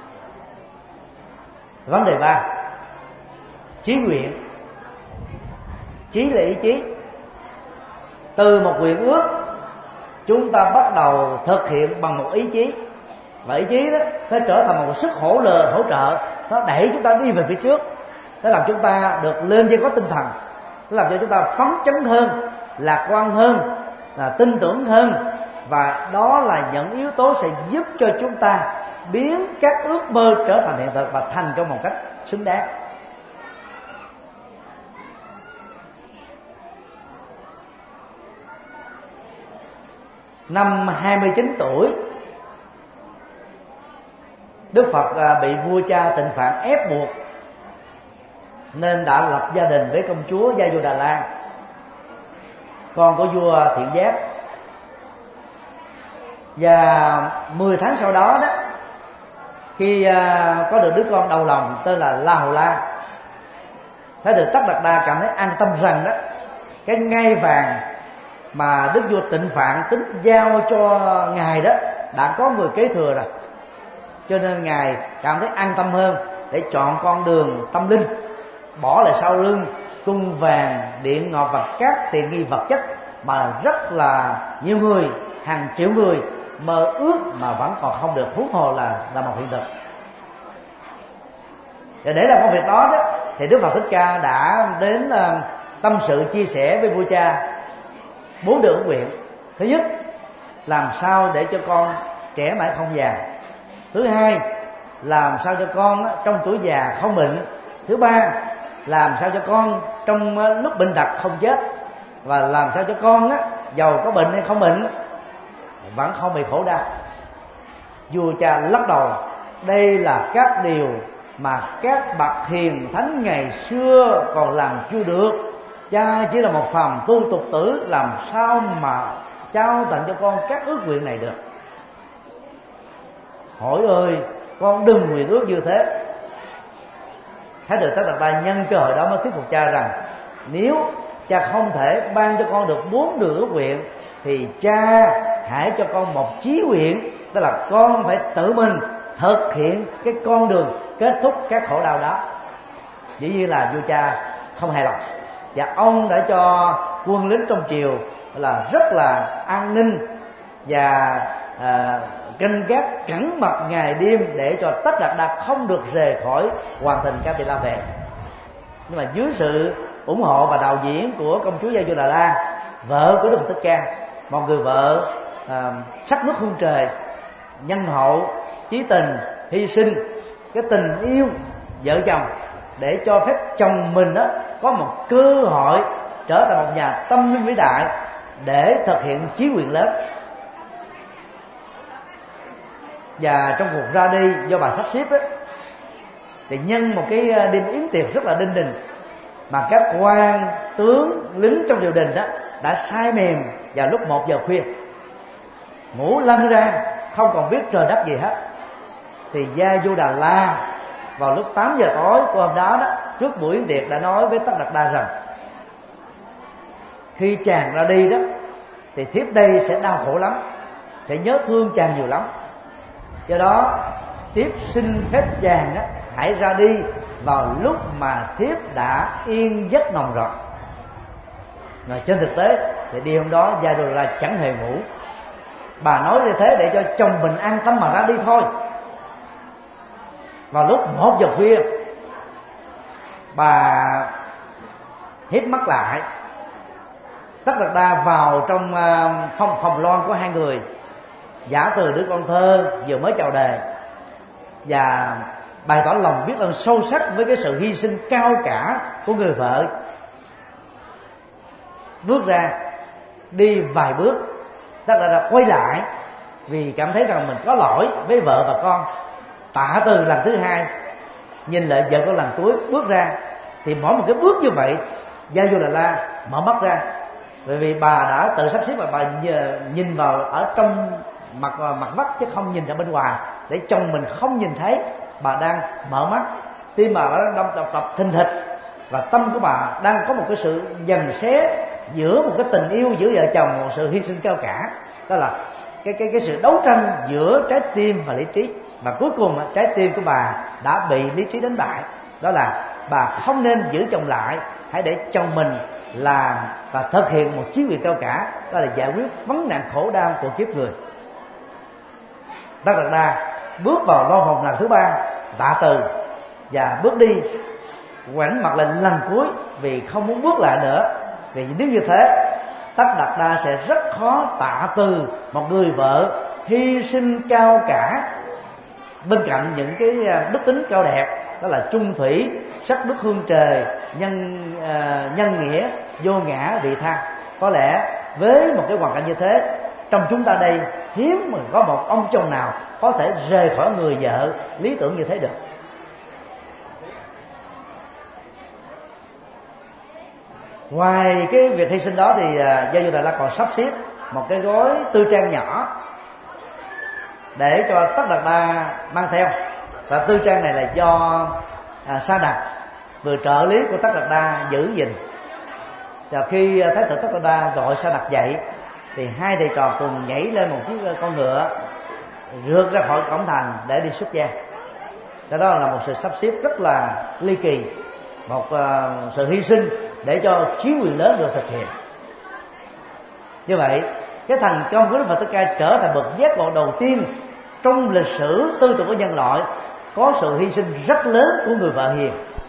Vấn đề ba, chí nguyện. Chí là ý chí. Từ một nguyện ước, chúng ta bắt đầu thực hiện bằng một ý chí, và ý chí đó nó trở thành một sức hỗ trợ, hỗ trợ nó đẩy chúng ta đi về phía trước, nó làm chúng ta được lên dây có tinh thần, nó làm cho chúng ta phấn chấn hơn, lạc quan hơn, là tin tưởng hơn, và đó là những yếu tố sẽ giúp cho chúng ta biến các ước mơ trở thành hiện thực và thành công một cách xứng đáng. Năm hai mươi chín tuổi, Đức Phật bị vua cha Tịnh Phạn ép buộc nên đã lập gia đình với công chúa Gia Du Đà La, con của vua Thiện Giác. Và mười tháng sau đó đó, khi có được đứa con đầu lòng tên là La Hầu La, Thái tử Tất Đạt Đa cảm thấy an tâm rằng đó cái ngai vàng mà đức vua Tịnh Phạn tính giao cho ngài đó đã có người kế thừa rồi, cho nên ngài cảm thấy an tâm hơn để chọn con đường tâm linh, bỏ lại sau lưng cung vàng, điện ngọc và các tiện nghi vật chất mà rất là nhiều người, hàng triệu người mơ ước mà vẫn còn không được, huống hồ là là một hiện thực. Và để làm công việc đó, đó thì Đức Phật Thích Ca đã đến uh, tâm sự chia sẻ với vua cha bốn điều ước nguyện. Thứ nhất, làm sao để cho con trẻ mãi không già. Thứ hai, làm sao cho con trong tuổi già không bệnh. Thứ ba, làm sao cho con trong lúc bệnh tật không chết. Và làm sao cho con giàu có bệnh hay không bệnh vẫn không bị khổ đau. Vua cha lắc đầu, đây là các điều mà các bậc hiền thánh ngày xưa còn làm chưa được. Cha chỉ là một phàm tu tục tử, làm sao mà trao tặng cho con các ước nguyện này được. Hỏi ơi, con đừng nguyện ước như thế. Thái tử Tất Đạt Đa nhân cơ hội đó mới thuyết phục cha rằng nếu cha không thể ban cho con được bốn điều ước nguyện thì cha hãy cho con một chí nguyện, tức là con phải tự mình thực hiện cái con đường kết thúc các khổ đau đó. Dĩ nhiên là vua cha không hài lòng, và ông đã cho quân lính trong triều là rất là an ninh và à, canh gác cẩn mật ngày đêm để cho Tất Đạt Đa không được rời khỏi hoàng thành Ca Tỳ La Vệ. Nhưng mà dưới sự ủng hộ và đạo diễn của công chúa Gia Du Đà La, vợ của Đức Phật Thích Ca, một người vợ à, sắc nước hương trời, nhân hậu, chí tình, hy sinh cái tình yêu vợ chồng để cho phép chồng mình đó có một cơ hội trở thành một nhà tâm linh vĩ đại để thực hiện chí nguyện lớn. Và trong cuộc ra đi do bà sắp xếp đó, thì nhân một cái đêm yến tiệc rất là đinh đình mà các quan tướng lính trong triều đình đó đã say mềm vào lúc một giờ khuya, ngủ lăn ra không còn biết trời đất gì hết. Thì Gia Du Đà La vào lúc tám giờ tối của hôm đó đó, trước buổi yến tiệc đã nói với Tất Đạt Đa rằng khi chàng ra đi đó thì thiếp đây sẽ đau khổ lắm, sẽ nhớ thương chàng nhiều lắm. Do đó thiếp xin phép chàng á, hãy ra đi vào lúc mà thiếp đã yên giấc nồng rồi. Và trên thực tế thì đêm hôm đó Gia Đô La chẳng hề ngủ. Bà nói như thế để cho chồng mình an tâm mà ra đi thôi. Vào lúc một giờ khuya, bà hít mắt lại. Tất Đạt Đa vào trong phòng phòng loan của hai người, giả từ đứa con thơ vừa mới chào đời, và bày tỏ lòng biết ơn sâu sắc với cái sự hy sinh cao cả của người vợ. Bước ra đi vài bước, Tất Đạt Đa quay lại vì cảm thấy rằng mình có lỗi với vợ và con, tạ từ lần thứ hai, nhìn lại vợ con lần cuối, bước ra. Thì mỗi một cái bước như vậy, Gia Du Đà La mở mắt ra, bởi vì bà đã tự sắp xếp mà bà nhìn vào ở trong mặt mặt vách chứ không nhìn ra bên ngoài, để chồng mình không nhìn thấy bà đang mở mắt. Tim bà đang đập đập đập thình thịch, và tâm của bà đang có một cái sự giằng xé giữa một cái tình yêu giữa vợ chồng, một sự hy sinh cao cả. Đó là cái cái cái sự đấu tranh giữa trái tim và lý trí, và cuối cùng trái tim của bà đã bị lý trí đánh bại. Đó là bà không nên giữ chồng lại, hãy để chồng mình làm và thực hiện một chí nguyện cao cả, đó là giải quyết vấn nạn khổ đau của kiếp người. Tất Đạt Đa bước vào loan phòng lần thứ ba, tạ từ và bước đi, ngoảnh mặt lên lần cuối vì không muốn bước lại nữa. Vì nếu như thế, Tất Đạt Đa sẽ rất khó tạ từ một người vợ hy sinh cao cả bên cạnh những cái đức tính cao đẹp, đó là chung thủy, sắc đức hương trời, nhân uh, nhân nghĩa, vô ngã vị tha. Có lẽ với một cái hoàn cảnh như thế, trong chúng ta đây hiếm mà có một ông chồng nào có thể rời khỏi người vợ lý tưởng như thế được. Ngoài cái việc hy sinh đó thì Gia Du Đà La còn sắp xếp một cái gói tư trang nhỏ để cho Tất Đạt Đa mang theo. Và tư trang này là do à, Sa Đạt, vừa trợ lý của Tất Đạt Đa, giữ gìn. Và khi Thái tử Tất Đạt Đa gọi Sa Đạt dậy, thì hai thầy trò cùng nhảy lên một chiếc con ngựa, rượt ra khỏi cổng thành để đi xuất gia. Đó là một sự sắp xếp rất là ly kỳ, một uh, sự hy sinh để cho chí quyền lớn được thực hiện. Như vậy, cái thành công của Đức Phật Thích Ca trở thành bậc giác ngộ đầu tiên trong lịch sử tư tưởng của nhân loại, có sự hy sinh rất lớn của người vợ hiền.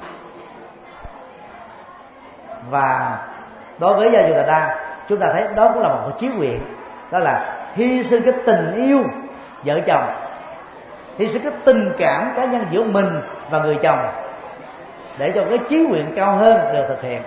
Và đối với Gia Du Đà Đa, chúng ta thấy đó cũng là một chí nguyện, đó là hy sinh cái tình yêu vợ chồng, hy sinh cái tình cảm cá nhân giữa mình và người chồng, để cho cái chí nguyện cao hơn được thực hiện.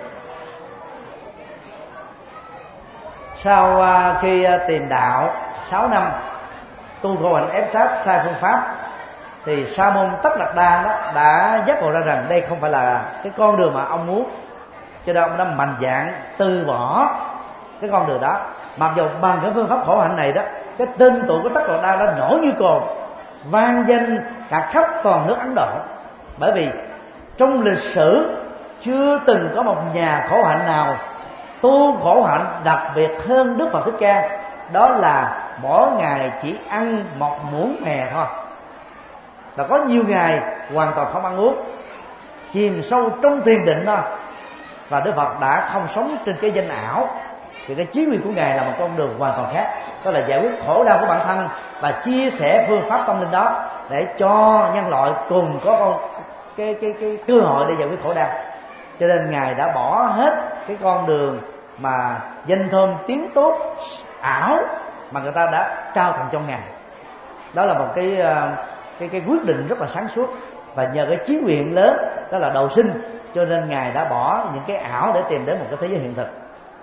Sau khi tìm đạo sáu năm, tu khổ hạnh ép sát sai phương pháp, thì Sa môn Tất Đạt Đa đó đã giác ngộ ra rằng đây không phải là cái con đường mà ông muốn, cho nên ông đã mạnh dạn từ bỏ cái con đường đó. Mặc dù bằng cái phương pháp khổ hạnh này đó, cái tên tuổi của Tất Đạt Đa đã nổi như cồn, vang danh cả khắp toàn nước Ấn Độ. Bởi vì trong lịch sử chưa từng có một nhà khổ hạnh nào tu khổ hạnh đặc biệt hơn Đức Phật Thích Ca. Đó là mỗi ngày chỉ ăn một muỗng mè thôi, và có nhiều ngày hoàn toàn không ăn uống, chìm sâu trong thiền định thôi. Và Đức Phật đã không sống trên cái danh ảo, thì cái chí nguyện của Ngài là một con đường hoàn toàn khác, đó là giải quyết khổ đau của bản thân và chia sẻ phương pháp tâm linh đó để cho nhân loại cùng có con cái cái cái cơ hội để giải quyết khổ đau. Cho nên Ngài đã bỏ hết cái con đường mà danh thơm tiếng tốt ảo mà người ta đã trao tặng cho Ngài. Đó là một cái cái cái quyết định rất là sáng suốt, và nhờ cái chí nguyện lớn đó là đầu sinh, cho nên Ngài đã bỏ những cái ảo để tìm đến một cái thế giới hiện thực.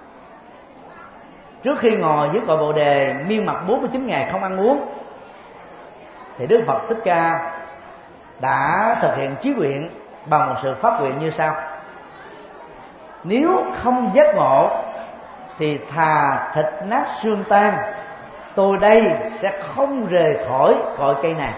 Trước khi ngồi dưới cội Bồ Đề miên mặt bốn mươi chín ngày không ăn uống, thì Đức Phật Thích Ca đã thực hiện chí nguyện bằng một sự phát nguyện như sau: nếu không giác ngộ thì thà thịt nát xương tan, tôi đây sẽ không rời khỏi cội cây này.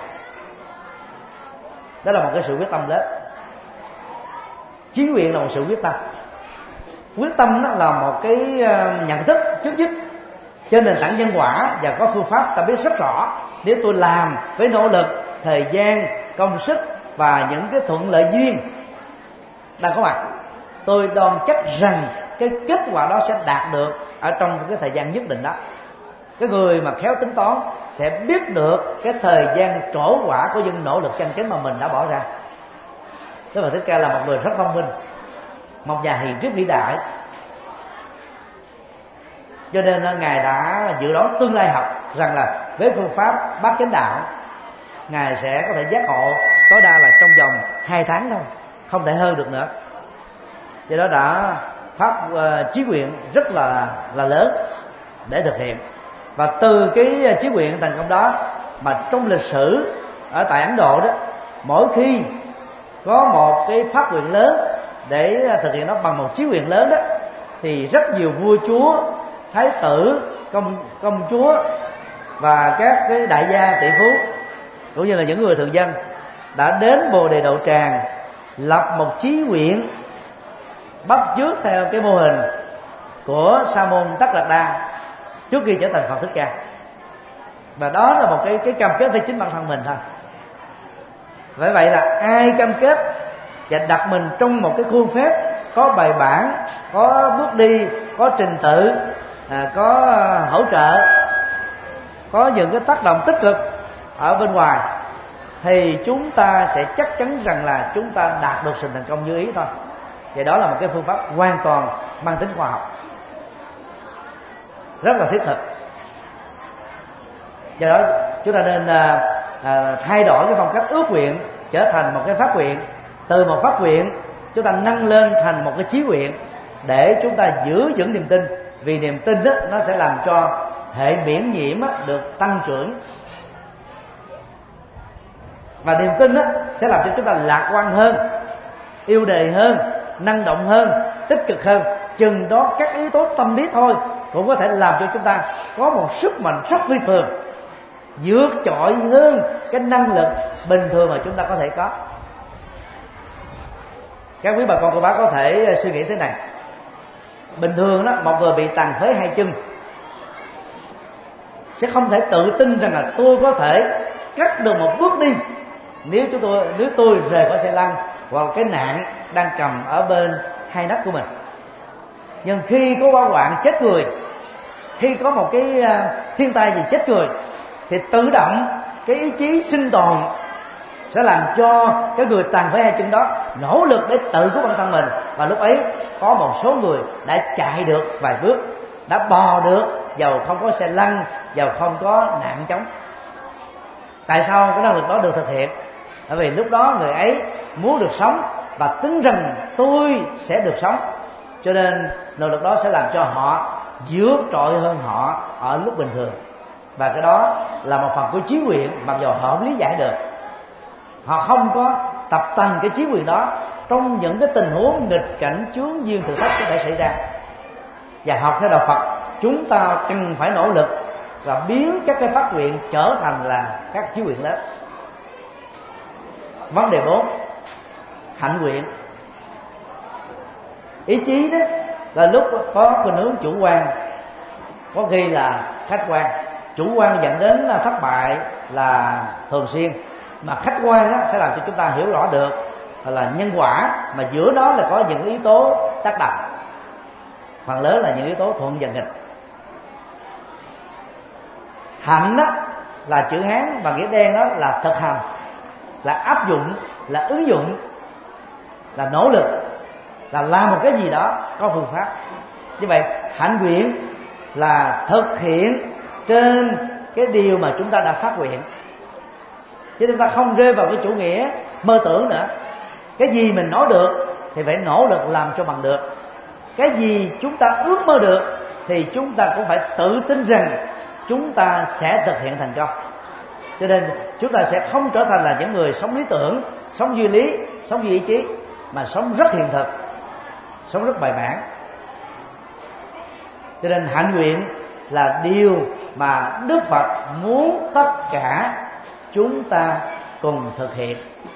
Đó là một cái sự quyết tâm lớn. Chí nguyện là một sự quyết tâm. Quyết tâm đó là một cái nhận thức trước nhất trên nền tảng nhân quả, và có phương pháp ta biết rất rõ. Nếu tôi làm với nỗ lực, thời gian, công sức và những cái thuận lợi duyên, đang có mặt. Tôi đoan chắc rằng cái kết quả đó sẽ đạt được ở trong cái thời gian nhất định đó. Cái người mà khéo tính toán sẽ biết được cái thời gian trổ quả của những nỗ lực chân chính mà mình đã bỏ ra. Đức Phật Thích Ca là một người rất thông minh, một nhà hiền triết vĩ đại, cho nên Ngài đã dự đoán tương lai học rằng là với phương pháp bát chánh đạo, Ngài sẽ có thể giác ngộ tối đa là trong vòng hai tháng thôi, không thể hơn được nữa. Do đó đã phát uh, chí nguyện rất là là lớn để thực hiện. Và từ cái chí nguyện thành công đó mà trong lịch sử ở tại Ấn Độ đó, mỗi khi có một cái phát nguyện lớn để thực hiện nó bằng một chí nguyện lớn đó, thì rất nhiều vua chúa, thái tử, công công chúa và các cái đại gia tỷ phú cũng như là những người thường dân đã đến Bồ Đề Đậu Tràng lập một chí nguyện bắt chước theo cái mô hình của Sa môn Tất Đạt Đa trước khi trở thành Phật Thích Ca. Và đó là một cái cái cam kết với chính bản thân mình thôi. Bởi vậy là ai cam kết và đặt mình trong một cái khuôn phép có bài bản, có bước đi, có trình tự, à, có hỗ trợ, có những cái tác động tích cực ở bên ngoài, thì chúng ta sẽ chắc chắn rằng là chúng ta đạt được sự thành công như ý thôi. Và đó là một cái phương pháp hoàn toàn mang tính khoa học, rất là thiết thực. Do đó chúng ta nên à, à, thay đổi cái phong cách ước nguyện trở thành một cái phát nguyện. Từ một phát nguyện chúng ta nâng lên thành một cái chí nguyện để chúng ta giữ vững niềm tin. Vì niềm tin đó, nó sẽ làm cho hệ miễn nhiễm được tăng trưởng, và niềm tin đó sẽ làm cho chúng ta lạc quan hơn, yêu đời hơn, năng động hơn, tích cực hơn. Chừng đó các yếu tố tâm lý thôi cũng có thể làm cho chúng ta có một sức mạnh rất phi thường, vượt trội hơn cái năng lực bình thường mà chúng ta có thể có. Các quý bà con cô bác có thể suy nghĩ thế này: bình thường đó, một người bị tàn phế hai chân sẽ không thể tự tin rằng là tôi có thể cắt được một bước đi nếu chúng tôi nếu tôi rời khỏi xe lăn hoặc cái nạn đang cầm ở bên hai nách của mình. Nhưng khi có hỏa hoạn chết người, khi có một cái thiên tai gì chết người, thì tự động cái ý chí sinh tồn sẽ làm cho cái người tàn phế hai chân đó nỗ lực để tự cứu bản thân mình. Và lúc ấy có một số người đã chạy được vài bước, đã bò được dầu không có xe lăn, dầu không có nạn chống. Tại sao cái năng lực đó được thực hiện? Bởi vì lúc đó người ấy muốn được sống và tính rằng tôi sẽ được sống, cho nên nỗ lực đó sẽ làm cho họ vượt trội hơn họ ở lúc bình thường. Và cái đó là một phần của chí nguyện, mặc dù họ không lý giải được. Họ không có tập tành cái chí nguyện đó trong những cái tình huống nghịch cảnh, chướng duyên, thử thách có thể xảy ra. Và học theo đạo Phật, chúng ta cần phải nỗ lực và biến các cái phát nguyện trở thành là các chí nguyện lớn. Vấn đề bốn, hạnh nguyện. Ý chí đó là lúc có khuynh hướng chủ quan, có khi là khách quan. Chủ quan dẫn đến là thất bại là thường xuyên, mà khách quan đó sẽ làm cho chúng ta hiểu rõ được là nhân quả, mà giữa đó là có những yếu tố tác động, phần lớn là những yếu tố thuận và nghịch. Hạnh đó là chữ Hán và nghĩa đen, đó là thực hành, là áp dụng, là ứng dụng, là nỗ lực, là làm một cái gì đó có phương pháp. Như vậy hạnh nguyện là thực hiện trên cái điều mà chúng ta đã phát nguyện, chứ chúng ta không rơi vào cái chủ nghĩa mơ tưởng nữa. Cái gì mình nói được thì phải nỗ lực làm cho bằng được. Cái gì chúng ta ước mơ được thì chúng ta cũng phải tự tin rằng chúng ta sẽ thực hiện thành công. Cho nên chúng ta sẽ không trở thành là những người sống lý tưởng, sống duy lý, sống duy ý chí, mà sống rất hiện thực, sống rất bài bản. Cho nên hạnh nguyện là điều mà Đức Phật muốn tất cả chúng ta cùng thực hiện.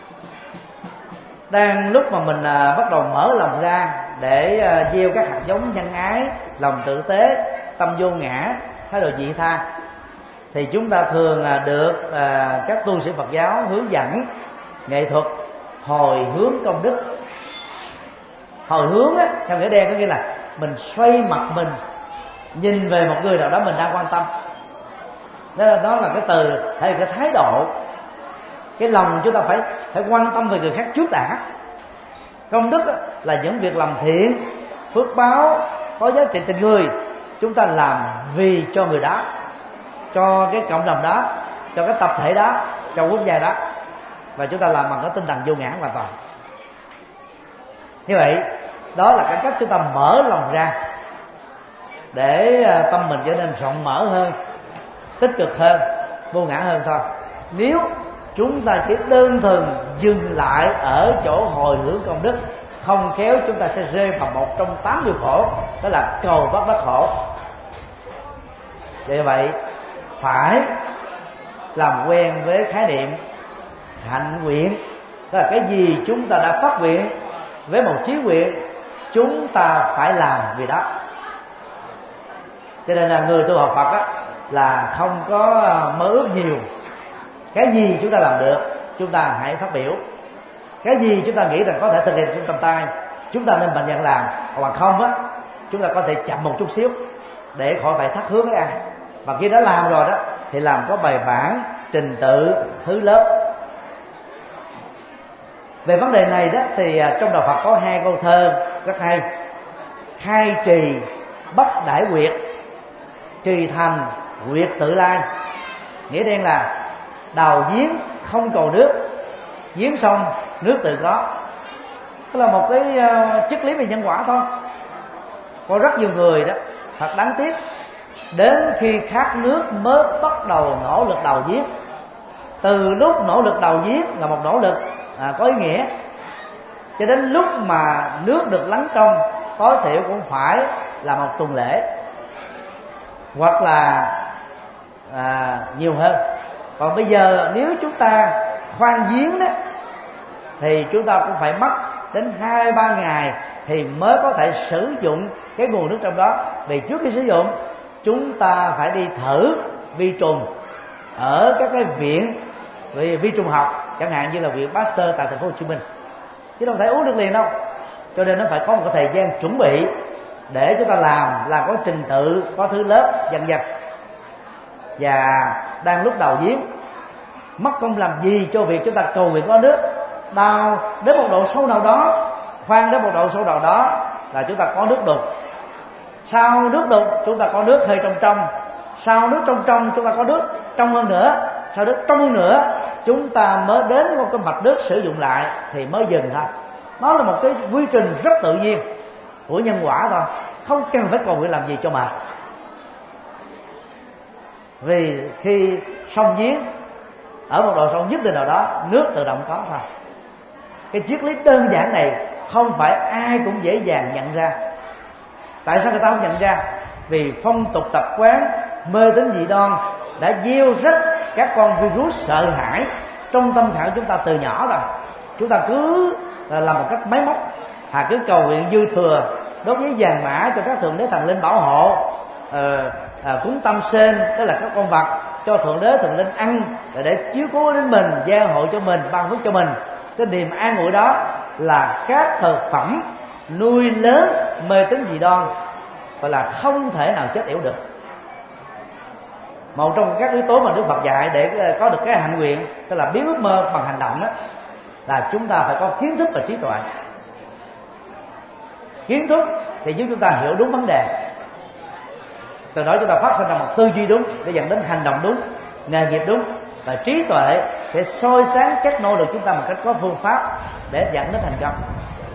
Đang lúc mà mình à, bắt đầu mở lòng ra để à, gieo các hạt giống nhân ái, lòng tử tế, tâm vô ngã, thái độ vị tha, thì chúng ta thường à, được à, các tu sĩ Phật giáo hướng dẫn nghệ thuật hồi hướng công đức. Hồi hướng á, theo nghĩa đen có nghĩa là mình xoay mặt mình nhìn về một người nào đó mình đang quan tâm. Đó là, đó là cái từ hay cái thái độ. Cái lòng chúng ta phải phải quan tâm về người khác trước đã. Công đức á, là những việc làm thiện, phước báo có giá trị tình người, chúng ta làm vì cho người đó, cho cái cộng đồng đó, cho cái tập thể đó, cho quốc gia đó, và chúng ta làm bằng cái tinh thần vô ngã hoàn toàn. Như vậy đó là cái cách chúng ta mở lòng ra để tâm mình trở nên rộng mở hơn, tích cực hơn, vô ngã hơn thôi. Nếu chúng ta chỉ đơn thuần dừng lại ở chỗ hồi hướng công đức, không khéo chúng ta sẽ rơi vào một trong tám điều khổ, đó là cầu bất đắc khổ. Vì vậy phải làm quen với khái niệm hạnh nguyện, đó là cái gì chúng ta đã phát nguyện với một chí nguyện, chúng ta phải làm vì đó. Cho nên là người tu học Phật á, là không có mơ ước nhiều. Cái gì chúng ta làm được, chúng ta hãy phát biểu. Cái gì chúng ta nghĩ rằng có thể thực hiện trong tầm tay, chúng ta nên mạnh dạn làm. Hoặc không á, chúng ta có thể chậm một chút xíu để khỏi phải thất hướng với ai. Và khi đã làm rồi đó thì làm có bài bản, trình tự, thứ lớp. Về vấn đề này đó thì trong đạo Phật có hai câu thơ rất hay: khai trì bất đãi quyệt, trì thành quyệt tự lai. Nghĩa đen là đào giếng không cầu nước, giếng xong nước tự có. Đó là một cái uh, triết lý về nhân quả thôi. Có rất nhiều người đó thật đáng tiếc, đến khi khát nước mới bắt đầu nỗ lực đào giếng. Từ lúc nỗ lực đào giếng là một nỗ lực à, có ý nghĩa, cho đến lúc mà nước được lắng trong, tối thiểu cũng phải là một tuần lễ, hoặc là à, nhiều hơn. Còn bây giờ nếu chúng ta khoan giếng đó thì chúng ta cũng phải mất đến hai ba ngày thì mới có thể sử dụng cái nguồn nước trong đó. Vì trước khi sử dụng, chúng ta phải đi thử vi trùng ở các cái viện vi, vi trùng học, chẳng hạn như là viện Pasteur tại thành phố Hồ Chí Minh, chứ không thể uống được liền đâu. Cho nên nó phải có một cái thời gian chuẩn bị để chúng ta làm, là có trình tự, có thứ lớp dần dần. Và đang lúc đầu giếng, mất công làm gì cho việc chúng ta cầu nguyện có nước. Đào đến một độ sâu nào đó, khoan đến một độ sâu nào đó là chúng ta có nước đục. Sau nước đục chúng ta có nước hơi trong trong. Sau nước trong trong chúng ta có nước trong hơn nữa. Sau nước trong hơn nữa chúng ta mới đến một cái mạch nước sử dụng lại thì mới dừng thôi. Đó là một cái quy trình rất tự nhiên của nhân quả thôi, không cần phải cầu nguyện làm gì cho mệt. Vì khi xong giếng ở một độ sâu nhất định nào đó, nước tự động có thôi. Cái triết lý đơn giản này không phải ai cũng dễ dàng nhận ra. Tại sao người ta không nhận ra? Vì phong tục tập quán, mê tín dị đoan đã gieo rắc các con virus sợ hãi trong tâm khảm chúng ta từ nhỏ rồi. Chúng ta cứ làm một cách máy móc, hà cứ cầu nguyện dư thừa, đốt giấy vàng mã cho các thượng đế thần linh bảo hộ, ờ, à, cúng tâm sen, tức là các con vật cho thượng đế thần linh ăn để, để chiếu cố đến mình, gia hộ cho mình, ban phước cho mình. Cái niềm an ủi đó là các thực phẩm nuôi lớn mê tín dị đoan, và là không thể nào chết yểu được. Một trong các yếu tố mà Đức Phật dạy để có được cái hạnh nguyện, tức là biến ước mơ bằng hành động đó, là chúng ta phải có kiến thức và trí tuệ. Kiến thức sẽ giúp chúng ta hiểu đúng vấn đề, từ đó chúng ta phát sinh ra một tư duy đúng để dẫn đến hành động đúng, nghề nghiệp đúng. Và trí tuệ sẽ soi sáng các nỗ lực chúng ta một cách có phương pháp để dẫn đến thành công.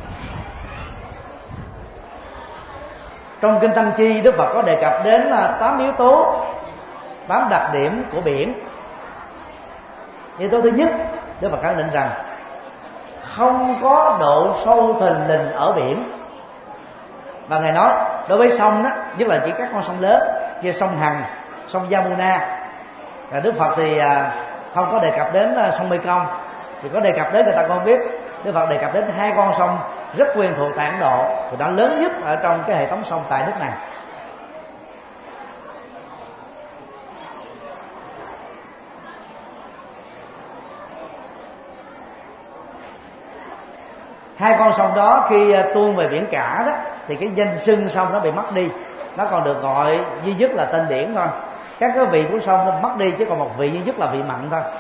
Trong Kinh Tăng Chi, Đức Phật có đề cập đến là tám yếu tố, tám đặc điểm của biển. Yếu tố thứ nhất, Đức Phật khẳng định rằng không có độ sâu thình lình ở biển. Và Ngài nói đối với sông đó, nhất là chỉ các con sông lớn như sông Hằng, sông Yamuna. Và Đức Phật thì không có đề cập đến sông Mekong, thì có đề cập đến người ta không biết. Đức Phật đề cập đến hai con sông rất quen thuộc tại Ấn Độ, thì nó lớn nhất ở trong cái hệ thống sông tại nước này. Hai con sông đó khi tuôn về biển cả đó thì cái danh xưng sông nó bị mất đi, nó còn được gọi duy nhất là tên biển thôi. Các cái vị của sông nó mất đi, chỉ còn một vị duy nhất là vị mặn thôi.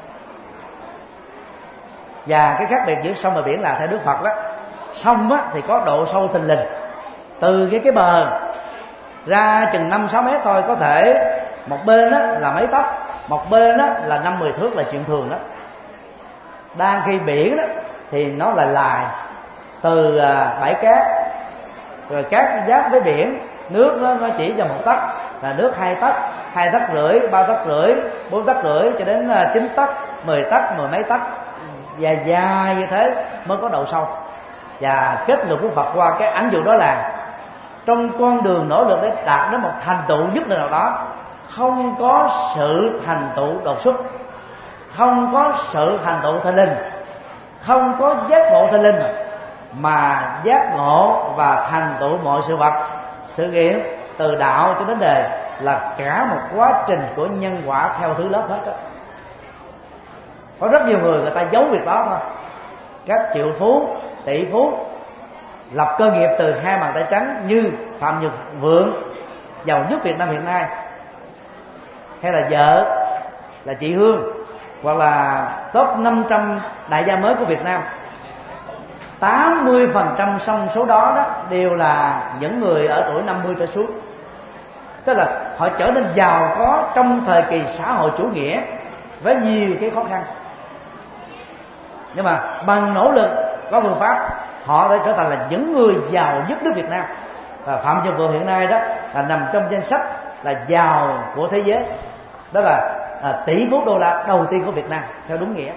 Và cái khác biệt giữa sông và biển là theo Đức Phật đó, sông á, thì có độ sâu thình lình, từ cái cái bờ ra chừng năm sáu mét thôi, có thể một bên á, là mấy tấc, một bên á, là năm mười thước là chuyện thường đó. Đang khi biển đó thì nó là lài từ à, bãi cát, rồi cát giáp với biển, nước nó, nó chỉ cho một tấc là nước hai tấc, hai tấc rưỡi, ba tấc rưỡi, bốn tấc rưỡi cho đến à, chín tấc, mười tấc, mười mấy tấc, và dài như thế mới có độ sâu. Và kết luận của Phật qua cái ảnh dụ đó là trong con đường nỗ lực để đạt đến một thành tựu nhất định nào đó, không có sự thành tựu đột xuất, không có sự thành tựu thình lình, không có giác ngộ thình lình, mà giác ngộ và thành tựu mọi sự vật, sự kiện từ đạo cho đến đời là cả một quá trình của nhân quả theo thứ lớp hết đó. Có rất nhiều người người ta giấu việc đó thôi. Các triệu phú, tỷ phú lập cơ nghiệp từ hai bàn tay trắng như Phạm Nhật Vượng, giàu nhất Việt Nam hiện nay, hay là vợ là chị Hương, hoặc là top năm trăm đại gia mới của Việt Nam, tám mươi phần trăm trong số đó, đó đều là những người ở tuổi năm mươi trở xuống. Tức là họ trở nên giàu có trong thời kỳ xã hội chủ nghĩa với nhiều cái khó khăn, nhưng mà bằng nỗ lực có phương pháp, họ đã trở thành là những người giàu nhất nước Việt Nam. Và Phạm Nhật Vượng hiện nay đó là nằm trong danh sách là giàu của thế giới, đó là à, tỷ phú đô la đầu tiên của Việt Nam theo đúng nghĩa.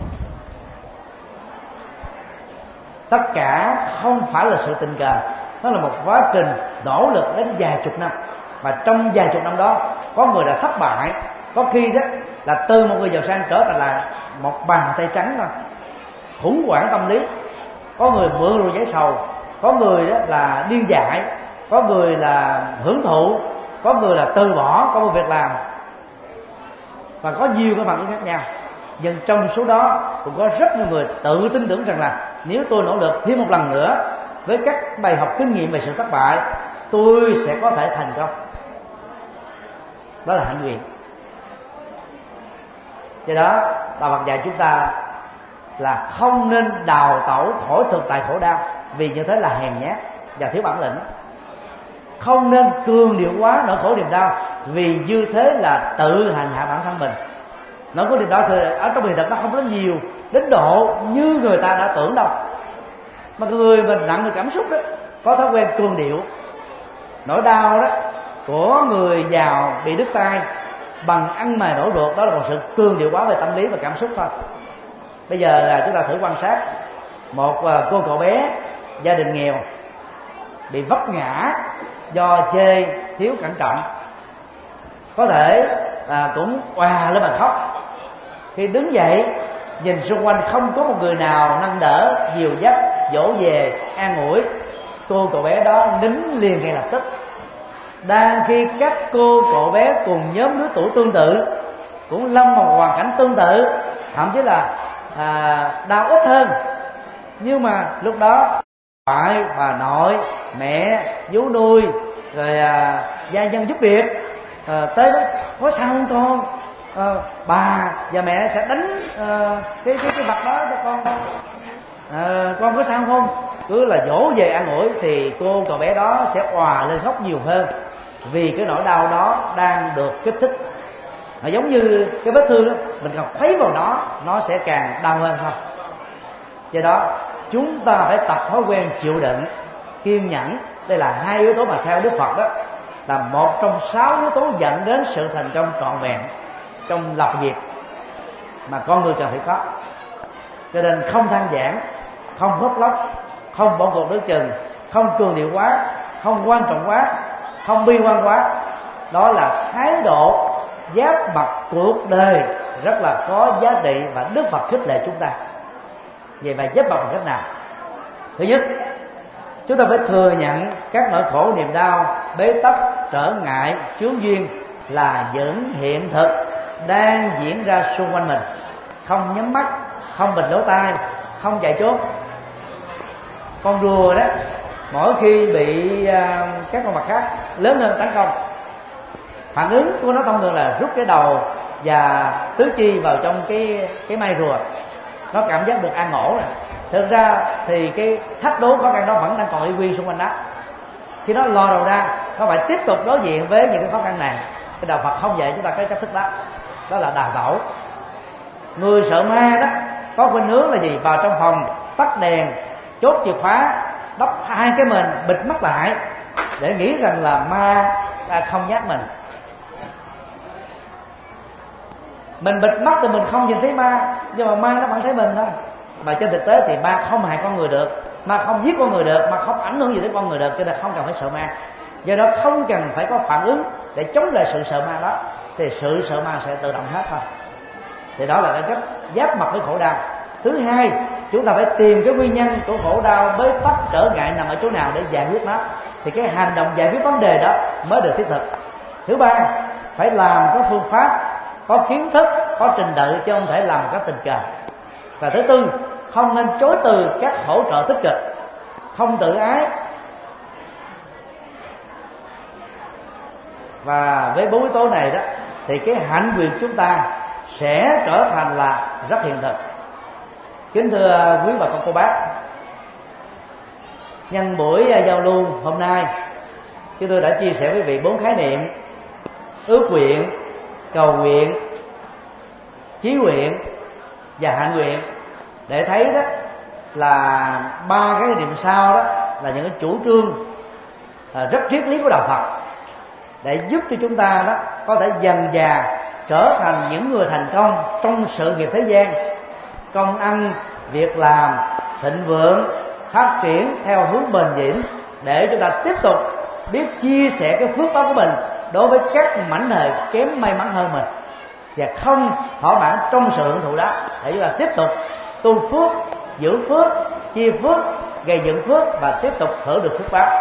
Tất cả không phải là sự tình cờ, nó là một quá trình nỗ lực đến vài chục năm, và trong vài chục năm đó có người đã thất bại, có khi đó là từ một người giàu sang trở thành là một bàn tay trắng thôi, khủng hoảng tâm lý. Có người mượn rượu giải sầu, có người đó là điên dại, có người là hưởng thụ, có người là từ bỏ công việc làm, và có nhiều cái phản ứng khác nhau. Nhưng trong số đó cũng có rất nhiều người tự tin tưởng rằng là nếu tôi nỗ lực thêm một lần nữa với các bài học kinh nghiệm về sự thất bại, tôi sẽ có thể thành công. Đó là hạnh nguyện. Do đó Đạo Phật dạy chúng ta là không nên đào tẩu khỏi thực tại khổ đau, vì như thế là hèn nhát và thiếu bản lĩnh. Không nên cường điệu quá nỗi khổ niềm đau, vì như thế là tự hành hạ bản thân mình. Nỗi khổ niềm đau thì ở trong hiện thực nó không có nhiều đến độ như người ta đã tưởng đâu, mà người mình nặng về cảm xúc đó có thói quen cường điệu. Nỗi đau đó của người giàu bị đứt tay bằng ăn mày nổi ruột, đó là một sự cường điệu quá về tâm lý và cảm xúc thôi. Bây giờ chúng ta thử quan sát một cô cậu bé gia đình nghèo bị vấp ngã do chê thiếu cẩn trọng, có thể à, cũng òa lên mà khóc. Khi đứng dậy nhìn xung quanh không có một người nào nâng đỡ, dìu dắt, dỗ về, an ủi, cô cậu bé đó nín liền ngay lập tức. Đang khi các cô cậu bé cùng nhóm lứa tuổi tương tự cũng lâm vào một hoàn cảnh tương tự, thậm chí là à, đau ít hơn, nhưng mà lúc đó ngoại, bà nội, mẹ, vú nuôi, rồi à, gia nhân giúp việc à, tới đó có sao không con, à, bà và mẹ sẽ đánh à, cái cái cái mặt đó cho con, à, con có sao không, cứ là dỗ về an ủi, thì cô cậu bé đó sẽ òa lên khóc nhiều hơn, vì cái nỗi đau đó đang được kích thích. Nó giống như cái vết thương đó, mình càng khuấy vào nó, nó sẽ càng đau hơn thôi. Do đó chúng ta phải tập thói quen chịu đựng, kiên nhẫn. Đây là hai yếu tố mà theo Đức Phật đó là một trong sáu yếu tố dẫn đến sự thành công trọn vẹn trong lập nghiệp mà con người cần phải có. Cho nên không than vãn, không phớt lóc, không bỏ cuộc đối chừng, không cường điệu quá, không quan trọng quá, không bi quan quá. Đó là thái độ giáp mặt cuộc đời rất là có giá trị, và Đức Phật khích lệ chúng ta. Vậy mà giáp mặt bằng cách nào? Thứ nhất, chúng ta phải thừa nhận các nỗi khổ niềm đau, bế tắc, trở ngại, chướng duyên là những hiện thực đang diễn ra xung quanh mình. Không nhắm mắt, không bịt lỗ tai, không chạy trốn. con rùa đó, mỗi khi bị uh, các con vật khác lớn hơn tấn công, phản ứng của nó thông thường là rút cái đầu và tứ chi vào trong cái cái mai rùa. Nó cảm giác được an ổn rồi. Thực ra thì cái thách đố khó khăn đó vẫn đang còn y nguyên xung quanh đó. Khi nó lò đầu ra, nó phải tiếp tục đối diện với những cái khó khăn này. Cái đạo Phật không dạy chúng ta cái cách thức đó, đó là đào tẩu. Người sợ ma đó có khuynh hướng là gì? Vào trong phòng, tắt đèn, chốt chìa khóa, đắp hai cái mền, bịt mắt lại để nghĩ rằng là ma không nhát mình. Mình bịt mắt thì mình không nhìn thấy ma, nhưng mà ma nó vẫn thấy mình thôi. Mà trên thực tế thì ma không hại con người được, ma không giết con người được, ma không ảnh hưởng gì đến con người được, cho nên không cần phải sợ ma. Do đó không cần phải có phản ứng để chống lại sự sợ ma đó, thì sự sợ ma sẽ tự động hết thôi. Thì đó là cái cách giáp mặt với khổ đau. Thứ hai, chúng ta phải tìm cái nguyên nhân của khổ đau, bế tắc, trở ngại nằm ở chỗ nào để giải quyết nó, thì cái hành động giải quyết vấn đề đó mới được thiết thực. Thứ ba, phải làm có phương pháp, có kiến thức, có trình tự, chứ không thể làm có tình cờ. Và thứ tư, không nên chối từ các hỗ trợ tích cực, không tự ái. Và với bốn yếu tố này đó, thì cái hạnh nguyện chúng ta sẽ trở thành là rất hiện thực. Kính thưa quý bà con cô bác, nhân buổi giao lưu hôm nay, chúng tôi đã chia sẻ với quý vị bốn khái niệm: ước nguyện, cầu nguyện, chí nguyện và hạnh nguyện, để thấy đó là ba cái điểm sau đó là những cái chủ trương rất triết lý của đạo Phật, để giúp cho chúng ta đó có thể dần dà trở thành những người thành công trong sự nghiệp thế gian, công ăn việc làm thịnh vượng, phát triển theo hướng bền vững, để chúng ta tiếp tục biết chia sẻ cái phước báo của mình đối với các mảnh đời kém may mắn hơn mình, và không thỏa mãn trong sự hưởng thụ đó, để chúng ta tiếp tục tu phước, giữ phước, chia phước, gây dựng phước và tiếp tục hưởng được phước báo.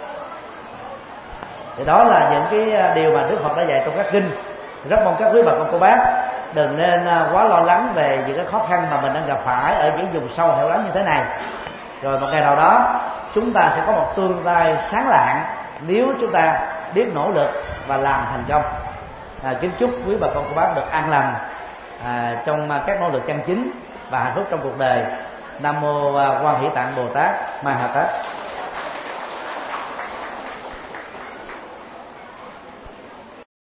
Thì đó là những cái điều mà Đức Phật đã dạy trong các kinh. Rất mong các quý bà con cô bác đừng nên quá lo lắng về những cái khó khăn mà mình đang gặp phải ở những vùng sâu hẻo lánh như thế này. Rồi một ngày nào đó chúng ta sẽ có một tương lai sáng lạng nếu chúng ta biết nỗ lực và làm thành công. À, kính chúc quý bà con cô bác được an lành à, trong các nỗ lực chân chính và hạnh phúc trong cuộc đời. Nam mô Quan Hỷ Tạng Bồ Tát Ma Ha Tát.